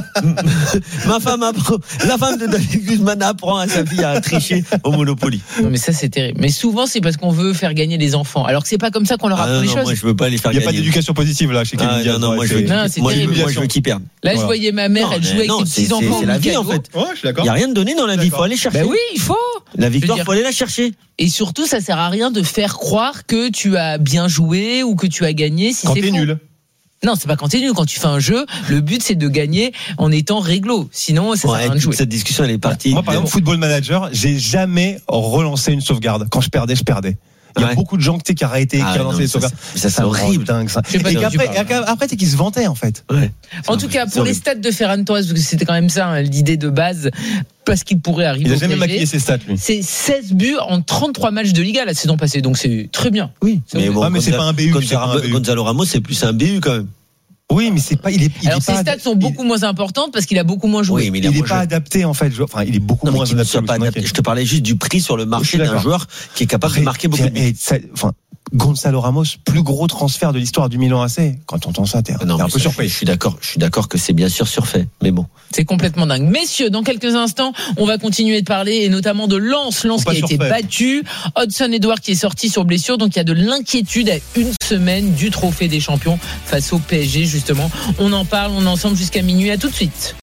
La femme de David Guzman apprend à sa fille à tricher au Monopoly. Non mais ça c'est terrible. Mais souvent c'est parce qu'on veut faire gagner les enfants, alors que c'est pas comme ça qu'on leur apprend les choses. Moi je veux pas les faire gagner. pas d'éducation positive là chez Kevin Diaz. Non, moi je veux qu'il perde. Là, je voyais ma mère, elle jouait avec ses petits enfants. C'est la vie en fait. Ouais, je suis d'accord. Il y a rien de donné dans la vie, il faut aller chercher. Ben oui, il faut. La victoire, faut aller la chercher. Et surtout, ça sert à rien de faire croire que tu as bien joué ou que tu as gagné si quand c'est t'es faux. nul. Non, c'est pas quand t'es nul. Quand tu fais un jeu, le but c'est de gagner en étant réglo. Sinon, ça sert à rien de jouer. Cette discussion, elle est partie. Moi, par exemple, Football Manager, j'ai jamais relancé une sauvegarde. Quand je perdais, je perdais. Il y a beaucoup de gens qui arrêtaient, qui relançaient les sauvegardes. Ça, c'est horrible. Dingue, ça. Et après, c'est qu'ils se vantaient, en fait. Ouais. En tout cas, pour les stats de Ferran Torres, parce que c'était quand même ça, l'idée de base, parce qu'il pourrait arriver. Il a jamais maquillé ses stats, lui. C'est 16 buts en 33 matchs de Liga la saison passée. Donc c'est très bien. Oui. Mais bon, mais c'est pas un BU. Gonzalo Ramos, c'est plus un BU, quand même. Oui, mais c'est pas. Alors ses stats sont beaucoup moins importantes parce qu'il a beaucoup moins joué. Oui, mais il est pas adapté en fait. Enfin, il est beaucoup moins adapté. Je te parlais juste du prix sur le marché d'un joueur qui est capable de marquer beaucoup de buts. Gonzalo Ramos, plus gros transfert de l'histoire du Milan AC. Quand on entend ça, t'es un peu surpris. Je suis d'accord que c'est bien sûr surfait, mais bon. C'est complètement dingue. Messieurs, dans quelques instants, on va continuer de parler et notamment de Lens qui a été battu. Hudson-Edouard qui est sorti sur blessure, donc il y a de l'inquiétude à une semaine du trophée des champions face au PSG justement. On en parle, on est ensemble jusqu'à minuit. À tout de suite.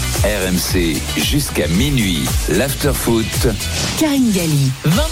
RMC jusqu'à minuit, l'after-foot. Karine Galli.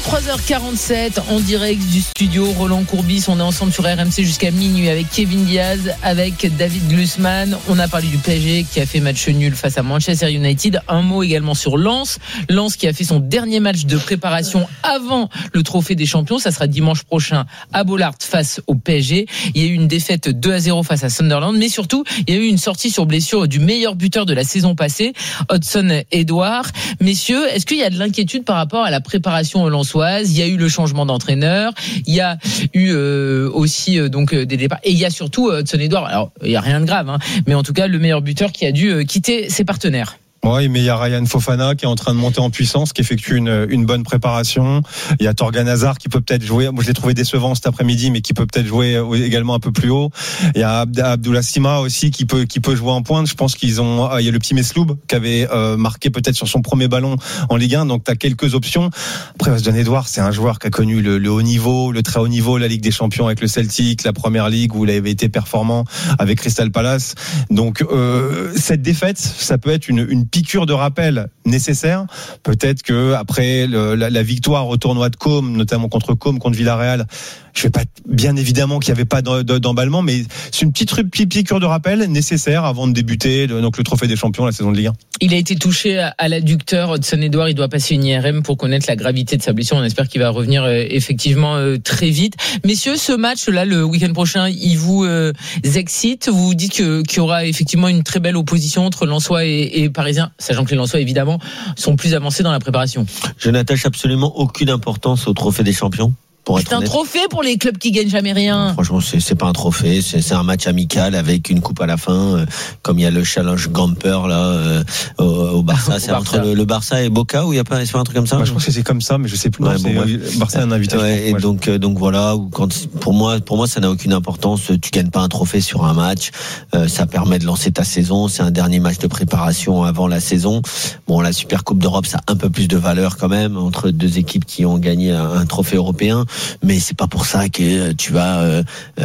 23h47 en direct du studio Roland Courbis. On est ensemble sur RMC jusqu'à minuit avec Kevin Diaz, avec David Glusman. On a parlé du PSG qui a fait match nul face à Manchester United. Un mot également sur Lens. Lens qui a fait son dernier match de préparation avant le trophée des champions. Ça sera dimanche prochain à Bollaert face au PSG. Il y a eu une défaite 2-0 face à Sunderland. Mais surtout, il y a eu une sortie sur blessure du meilleur buteur de la saison passée, Hudson-Edouard. Messieurs, est-ce qu'il y a de l'inquiétude par rapport à la préparation lensoise? Il y a eu le changement d'entraîneur, il y a eu aussi des départs, et il y a surtout Hudson-Edouard. Alors, il y a rien de grave, mais en tout cas, le meilleur buteur qui a dû quitter ses partenaires. Oui, mais il y a Ryan Fofana qui est en train de monter en puissance, qui effectue une bonne préparation. Il y a Torgan Hazard qui peut peut-être jouer. Moi, je l'ai trouvé décevant cet après-midi, mais qui peut peut-être jouer également un peu plus haut. Il y a Abdullah Sima aussi qui peut jouer en pointe. Je pense il y a le petit Mesloub qui avait marqué peut-être sur son premier ballon en Ligue 1. Donc, tu as quelques options. Après, Hudson-Edouard, c'est un joueur qui a connu le haut niveau, le très haut niveau, la Ligue des Champions avec le Celtic, la Première Ligue où il avait été performant avec Crystal Palace. Donc, cette défaite, ça peut être une piqûre de rappel nécessaire. Peut-être que après la victoire au tournoi de Côme, notamment contre Villarreal, je vais pas, bien évidemment qu'il n'y avait pas d'emballement, mais c'est une petite piqûre de rappel nécessaire avant de débuter le trophée des champions la saison de Ligue 1. Il a été touché à l'adducteur. Hudson-Edouard, il doit passer une IRM pour connaître la gravité de sa blessure. On espère qu'il va revenir effectivement très vite. Messieurs, ce match-là, le week-end prochain, il vous excite? Vous dites qu'il y aura effectivement une très belle opposition entre Lensois et Parisiens, sachant que les Lensois, évidemment, sont plus avancés dans la préparation. Je n'attache absolument aucune importance au trophée des champions. C'est un trophée pour les clubs qui gagnent jamais rien. Franchement, c'est pas un trophée, c'est un match amical avec une coupe à la fin, comme il y a le challenge Gamper là au Barça. C'est entre le Barça et Boca, ou il y a pas, c'est pas un truc comme ça? Je pense que c'est comme ça, mais je sais plus. Barça est un invité. Et donc voilà, pour moi ça n'a aucune importance. Tu gagnes pas un trophée sur un match, ça permet de lancer ta saison. C'est un dernier match de préparation avant la saison. Bon, la Super Coupe d'Europe, ça a un peu plus de valeur quand même entre deux équipes qui ont gagné un trophée européen. Mais c'est pas pour ça que tu vas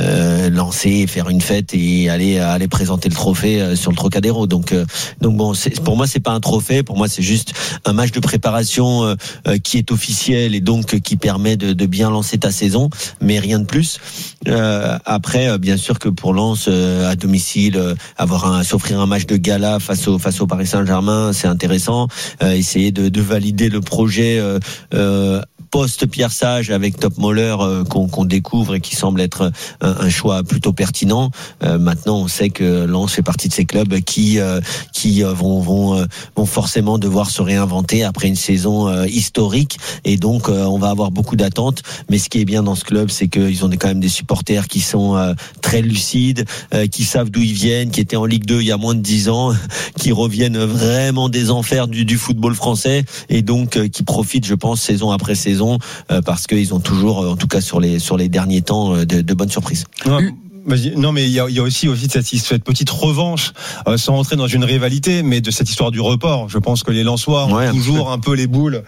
lancer, faire une fête et aller présenter le trophée sur le Trocadéro. Donc bon, pour moi c'est pas un trophée. Pour moi c'est juste un match de préparation qui est officiel et donc qui permet de bien lancer ta saison, mais rien de plus. Après, bien sûr que pour Lens à domicile, s'offrir un match de gala face au Paris Saint-Germain, c'est intéressant. Essayer de valider le projet post-Pierre Sage avec Top Moller qu'on découvre et qui semble être un choix plutôt pertinent. Maintenant, on sait que Lens fait partie de ces clubs qui vont forcément devoir se réinventer après une saison historique, et donc on va avoir beaucoup d'attentes. Mais ce qui est bien dans ce club, c'est qu'ils ont quand même des supporters qui sont très lucides, qui savent d'où ils viennent, qui étaient en Ligue 2 il y a moins de 10 ans, qui reviennent vraiment des enfers du football français, et donc qui profitent, je pense, saison après saison, parce qu'ils ont toujours, en tout cas sur les derniers temps, de bonnes surprises. Ouais. Vas-y. Non, mais il y a aussi cette petite revanche, sans rentrer dans une rivalité, mais de cette histoire du report. Je pense que les Lensois ont toujours un peu les boules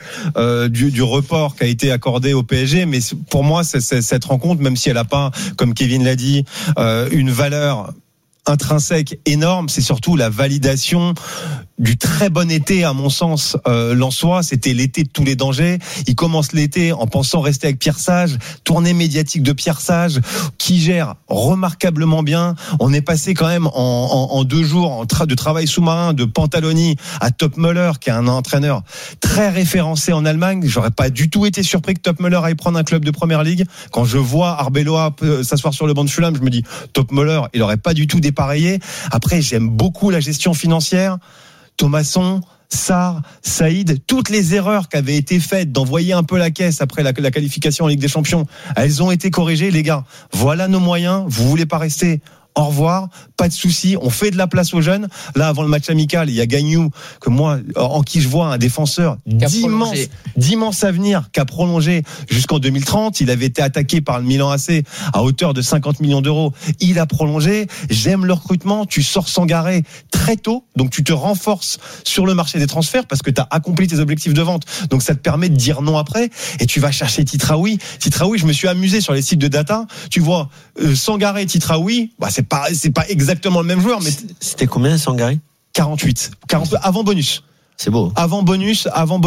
du report qui a été accordé au PSG. Mais pour moi, cette rencontre, même si elle n'a pas, comme Kevin l'a dit, une valeur intrinsèque énorme, c'est surtout la validation du très bon été, à mon sens, lensois. C'était l'été de tous les dangers. Il commence l'été en pensant rester avec Pierre Sage, tournée médiatique de Pierre Sage, qui gère remarquablement bien. On est passé quand même en 2 jours de travail sous-marin de Pantaloni à Topmöller, qui est un entraîneur très référencé en Allemagne. J'aurais pas du tout été surpris que Topmöller aille prendre un club de première ligue. Quand je vois Arbeloa s'asseoir sur le banc de Fulham, je me dis Topmöller, il aurait pas du tout dépareillé. Après, j'aime beaucoup la gestion financière. Thomasson, Sarr, Saïd, toutes les erreurs qui avaient été faites d'envoyer un peu la caisse après la qualification en Ligue des Champions, elles ont été corrigées. Les gars, voilà nos moyens. Vous voulez pas rester? Au revoir, pas de souci, on fait de la place aux jeunes. Là, avant le match amical, il y a Gagnou, que moi, en qui je vois un défenseur d'immense avenir, qui a prolongé jusqu'en 2030. Il avait été attaqué par le Milan AC à hauteur de 50 millions d'euros. Il a prolongé. J'aime le recrutement. Tu sors Sangaré très tôt, donc tu te renforces sur le marché des transferts parce que tu as accompli tes objectifs de vente. Donc ça te permet de dire non après. Et tu vas chercher Titraoui. Titraoui, je me suis amusé sur les sites de data. Tu vois, Sangaré, Titraoui, c'est pas exactement le même joueur, mais c'était combien Sangaré? 48 avant bonus. C'est beau. Avant bonus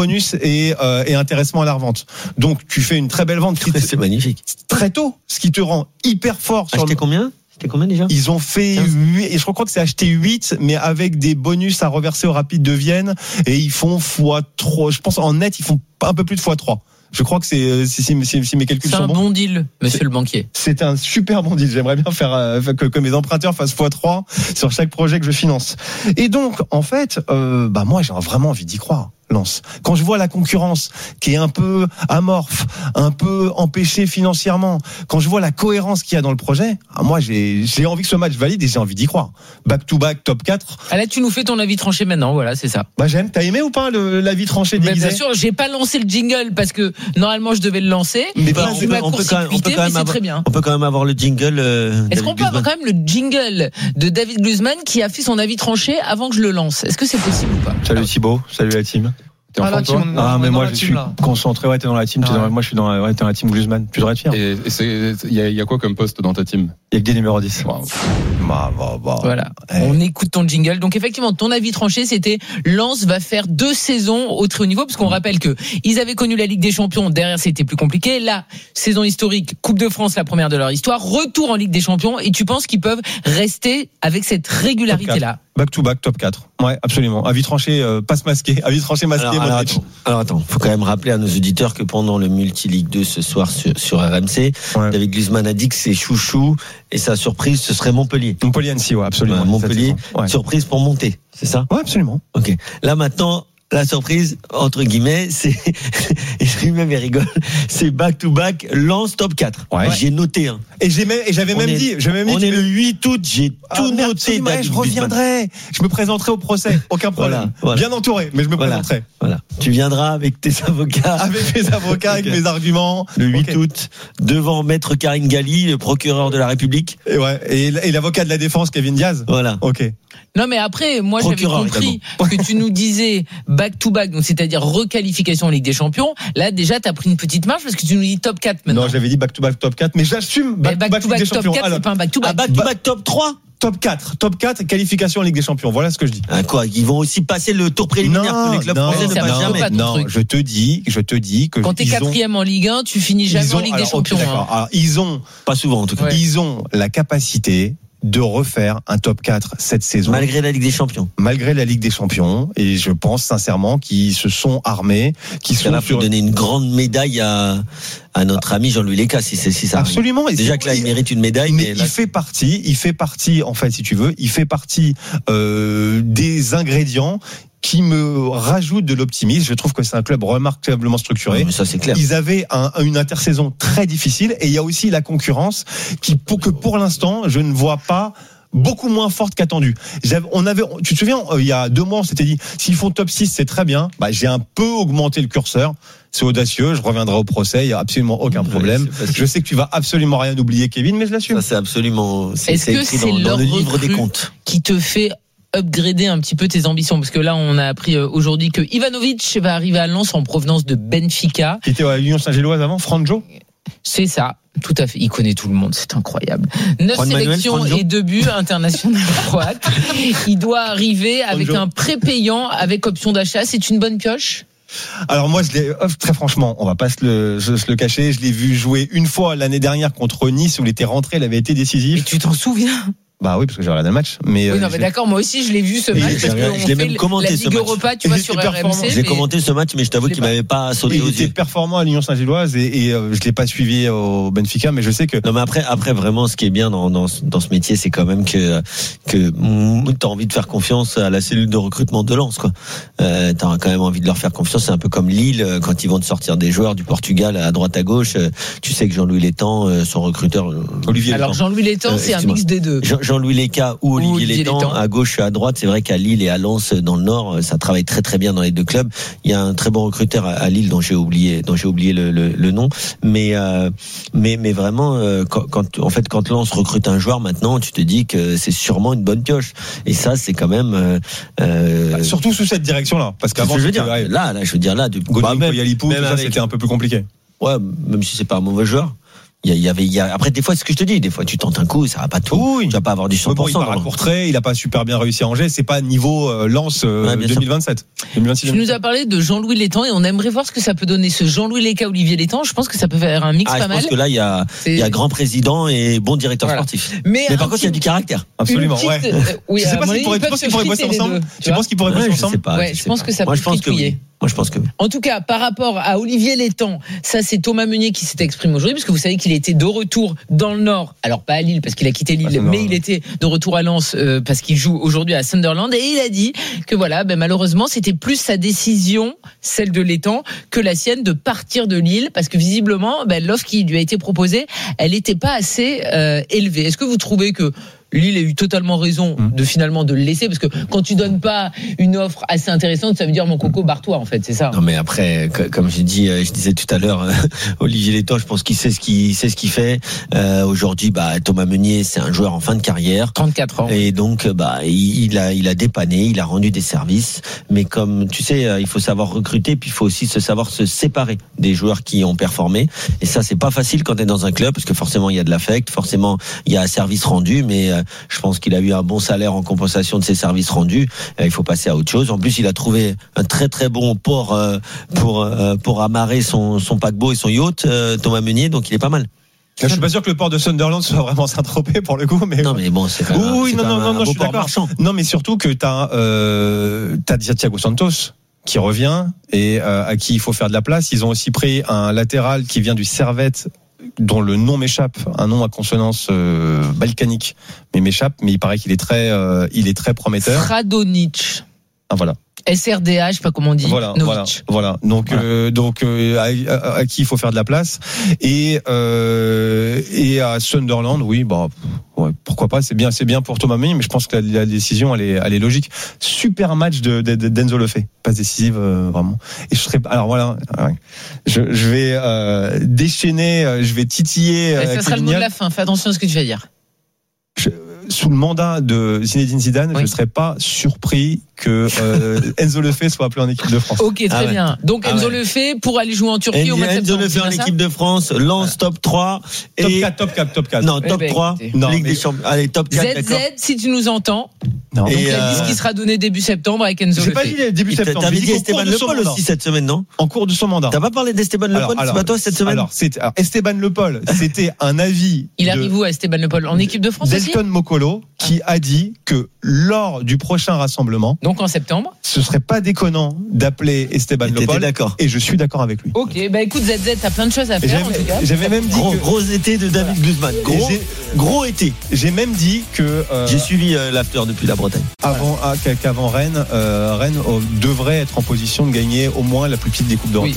et intéressement à la revente. Donc tu fais une très belle vente. C'est magnifique. Très tôt, ce qui te rend hyper fort. Acheté combien? C'était combien déjà? Ils ont fait 8, et je crois que c'est acheté 8, mais avec des bonus à reverser au Rapide de Vienne, et ils font x3. Je pense en net, ils font un peu plus de x3. Je crois que si mes calculs sont bons. C'est un bon deal, monsieur le banquier. C'est un super bon deal. J'aimerais bien faire que mes emprunteurs fassent x3 sur chaque projet que je finance. Et donc, en fait, moi, j'ai vraiment envie d'y croire. Lens. Quand je vois la concurrence qui est un peu amorphe, un peu empêchée financièrement, quand je vois la cohérence qu'il y a dans le projet, moi j'ai envie que ce match valide et j'ai envie d'y croire. Back to back, top 4. Ah là, tu nous fais ton avis tranché maintenant, voilà, c'est ça. J'aime. T'as aimé ou pas l'avis tranché déguisé? Bien sûr, j'ai pas lancé le jingle parce que normalement je devais le lancer. Mais on peut quand même avoir le jingle. Est-ce qu'on peut avoir quand même le jingle de David Glusman qui a fait son avis tranché avant que je le lance? Est-ce que c'est possible ou pas? Salut Thibaut, salut la team. Mais moi je suis concentré. Ouais, t'es dans la team. Moi je suis dans la team Glusman. Tu devrais être fier. Et il y a quoi comme poste dans ta team? Il y a que des numéros 10. Voilà. On écoute ton jingle. Donc effectivement, ton avis tranché, c'était Lens va faire 2 saisons au très haut niveau, parce qu'on rappelle que ils avaient connu la Ligue des Champions. Derrière, c'était plus compliqué. Là, saison historique, Coupe de France, la première de leur histoire, retour en Ligue des Champions. Et tu penses qu'ils peuvent rester avec cette régularité-là? Back to back, top 4. Ouais, absolument. Avis tranché, passe masqué. Avis tranché masqué. Alors attends, faut quand même rappeler à nos auditeurs que pendant le Multi-Ligue 2 ce soir sur RMC, David Glusman a dit que c'est chouchou et sa surprise ce serait Montpellier. Montpellier-Annecy, ouais, absolument. Montpellier, surprise pour monter, c'est ça? Ouais, absolument. Ok. Là maintenant, la surprise, entre guillemets, c'est, et lui-même il rigole, c'est back-to-back Lens top 4. Ouais. J'ai noté, hein. Et j'avais même dit, on est le 8 août, j'ai tout noté. Je reviendrai. Je me présenterai au procès. Aucun problème. Voilà. Bien entouré, mais je me présenterai. Voilà. Tu viendras avec tes avocats. Avec mes avocats, avec mes arguments. Le 8 août, devant Maître Karine Galli, le procureur de la République. Et l'avocat de la défense, Kevin Diaz. Voilà. Ok. Non, mais après, moi, j'avais compris que tu nous disais back-to-back, donc c'est-à-dire requalification en Ligue des Champions. Là, déjà, t'as pris une petite marge parce que tu nous dis top 4 maintenant. Non, j'avais dit back-to-back top 4, mais j'assume back-to-back top 4, c'est pas un back-to-back. Back-to-back top 3? Top 4, qualification en Ligue des Champions. Voilà ce que je dis. Quoi, ils vont aussi passer le tour préliminaire que les clubs français ne passent jamais. Non, je te dis que quand t'es 4e en Ligue 1, tu finis jamais en Ligue des Champions. Alors, ils ont pas souvent en tout cas. Ils ont la capacité de refaire un top 4 cette saison. Malgré la Ligue des Champions. Malgré la Ligue des Champions. Et je pense sincèrement qu'ils se sont armés, là, faut donner une grande médaille à notre ami Jean-Louis Léca, si ça absolument. Arrive. Déjà que là, il mérite une médaille. Mais là, il fait partie, en fait, si tu veux, des ingrédients qui me rajoute de l'optimisme. Je trouve que c'est un club remarquablement structuré. Mais ça, c'est clair. Ils avaient une intersaison très difficile et il y a aussi la concurrence pour l'instant, je ne vois pas beaucoup moins forte qu'attendue. Tu te souviens, il y a 2 mois, on s'était dit, s'ils font top 6, c'est très bien. J'ai un peu augmenté le curseur. C'est audacieux, je reviendrai au procès, il n'y a absolument aucun problème. Je sais que tu vas absolument rien oublier, Kevin, mais je l'assume. Ça, c'est absolument. Est-ce que c'est dans le livre des comptes qui te fait upgrader un petit peu tes ambitions? Parce que là, on a appris aujourd'hui que Ivanovic va arriver à Lens en provenance de Benfica. Qui était à l'Union Saint-Gilloise avant, Franjo? C'est ça, tout à fait. Il connaît tout le monde, c'est incroyable. 9 sélections et 2 buts internationaux croates. Il doit arriver avec un prépayant avec option d'achat. C'est une bonne pioche? Alors moi, très franchement, on va pas se le cacher, je l'ai vu jouer une fois l'année dernière contre Nice où il était rentré, il avait été décisif. Et tu t'en souviens? Bah oui, parce que j'ai regardé le match. Mais oui, non, mais d'accord, moi aussi je l'ai vu ce match parce qu'on fait même commenté la Ligue Europa, tu vois, sur RMC. J'ai commenté ce match, mais je t'avoue qu'il m'avait pas sauté aux yeux. Il était performant à l'Union Saint-Gilloise et je l'ai pas suivi au Benfica, mais je sais que. Non, mais après vraiment, ce qui est bien dans ce métier, c'est quand même que t'as envie de faire confiance à la cellule de recrutement de Lens, quoi. T'as quand même envie de leur faire confiance. C'est un peu comme Lille quand ils vont te sortir des joueurs du Portugal à droite à gauche. Tu sais que Jean-Louis Létang, son recruteur, Olivier. Alors Jean-Louis Létang, c'est un mix des deux. Jean-Louis Léca ou Olivier Létang, à gauche et à droite. C'est vrai qu'à Lille et à Lens dans le Nord, ça travaille très très bien dans les deux clubs. Il y a un très bon recruteur à Lille dont j'ai oublié le nom, mais vraiment quand Lens recrute un joueur maintenant, tu te dis que c'est sûrement une bonne pioche. Et ça, c'est quand même surtout sous cette direction-là, parce qu'avant je veux dire là Yalipou, ça c'était un peu plus compliqué. Ouais, même si c'est pas un mauvais joueur. Il y a après des fois, c'est ce que je te dis, des fois tu tentes un coup, ça va pas tout. Oui. Tu vas pas avoir du 100%. Bon, il part à Courtrai, il a pas super bien réussi à Angers, c'est pas niveau Lens 2027. 2026. Tu nous as parlé de Jean-Louis Létang et on aimerait voir ce que ça peut donner ce Jean-Louis Léca Olivier Létang. Je pense que ça peut faire un mix pas mal. Je pense que là il y a grand président et bon directeur sportif. Mais par contre, il y a du caractère. Absolument, ouais. Oui, je sais pas s'ils pourraient bosser ensemble. Tu penses qu'ils pourraient bosser ensemble? Ouais, je pense que ça peut fritouiller. Moi, je pense que. En tout cas, par rapport à Olivier Létang, ça c'est Thomas Meunier qui s'est exprimé aujourd'hui, parce que vous savez qu'il était de retour dans le Nord, alors pas à Lille parce qu'il a quitté Lille, mais il était de retour à Lens parce qu'il joue aujourd'hui à Sunderland, et il a dit que voilà, malheureusement c'était plus sa décision, celle de Létang, que la sienne de partir de Lille, parce que visiblement l'offre qui lui a été proposée, elle n'était pas assez élevée. Est-ce que vous trouvez que Lille a eu totalement raison de finalement de le laisser, parce que quand tu donnes pas une offre assez intéressante, ça veut dire mon coco barre-toi en fait, c'est ça. Non mais après, comme je disais tout à l'heure, Olivier Létang, je pense qu'il sait ce qu'il fait. Aujourd'hui, Thomas Meunier, c'est un joueur en fin de carrière, 34 ans, et donc il a dépanné, il a rendu des services. Mais comme tu sais, il faut savoir recruter, puis il faut aussi savoir se séparer des joueurs qui ont performé. Et ça, c'est pas facile quand t'es dans un club, parce que forcément il y a de l'affect, forcément il y a un service rendu, mais je pense qu'il a eu un bon salaire en compensation de ses services rendus. Il faut passer à autre chose. En plus, il a trouvé un très très bon port pour amarrer son paquebot et son yacht, Thomas Meunier, donc il est pas mal. Je suis pas sûr que le port de Sunderland soit vraiment Saint-Tropez pour le coup, mais non, mais bon, c'est quand même non, je suis d'accord. Marchand. Non, mais surtout que t'as Thiago Santos qui revient et à qui il faut faire de la place. Ils ont aussi pris un latéral qui vient du Servette, dont le nom m'échappe, un nom à consonance balkanique, mais il paraît qu'il est très prometteur. Radonic. Ah voilà. SRDA, je sais pas comment on dit. Voilà. Donc à qui il faut faire de la place, et à Sunderland, oui, pourquoi pas, c'est bien pour Thomas Meunier, mais je pense que la décision elle est logique. Super match d'Enzo Lefebvre, passe décisive vraiment. Et je vais déchaîner, je vais titiller. Ça sera le mot de la fin. Fais attention à ce que tu vas dire. Sous le mandat de Zinedine Zidane, je ne serais pas surpris que Enzo Lefebvre soit appelé en équipe de France. Ok, très bien. Donc Enzo Lefebvre pour aller jouer en Turquie au mois de septembre. Enzo Lefebvre en équipe de France, Lens top 3 et top 4. Non, top 3. Ligue des Champions. Allez, top 4. ZZ, si tu nous entends. Non. Donc il a dit ce qui sera donné début septembre avec Enzo Lefebvre. J'ai pas dit début septembre. T'avais dit Esteban Le Paul aussi cette semaine, non? En cours de son mandat. T'as pas parlé d'Esteban Le Paul, c'est pas toi cette semaine? Alors Esteban Le Paul, c'était un avis. Il arrive où à Esteban Le Paul? En équipe de France aussi? Delton Mokolo, qui a dit que lors du prochain rassemblement, donc en septembre, ce serait pas déconnant d'appeler Esteban Le Paul. D'accord. Et je suis d'accord avec lui. Ok, écoute ZZ, t'as plein de choses à faire en tout cas. J'avais même dit gros été de David Guzman. Gros été. J'ai même dit que j'ai suivi l'after depuis la Bretagne. Qu'avant Rennes devrait être en position de gagner au moins la plus petite des coupes d'Europe. Oui.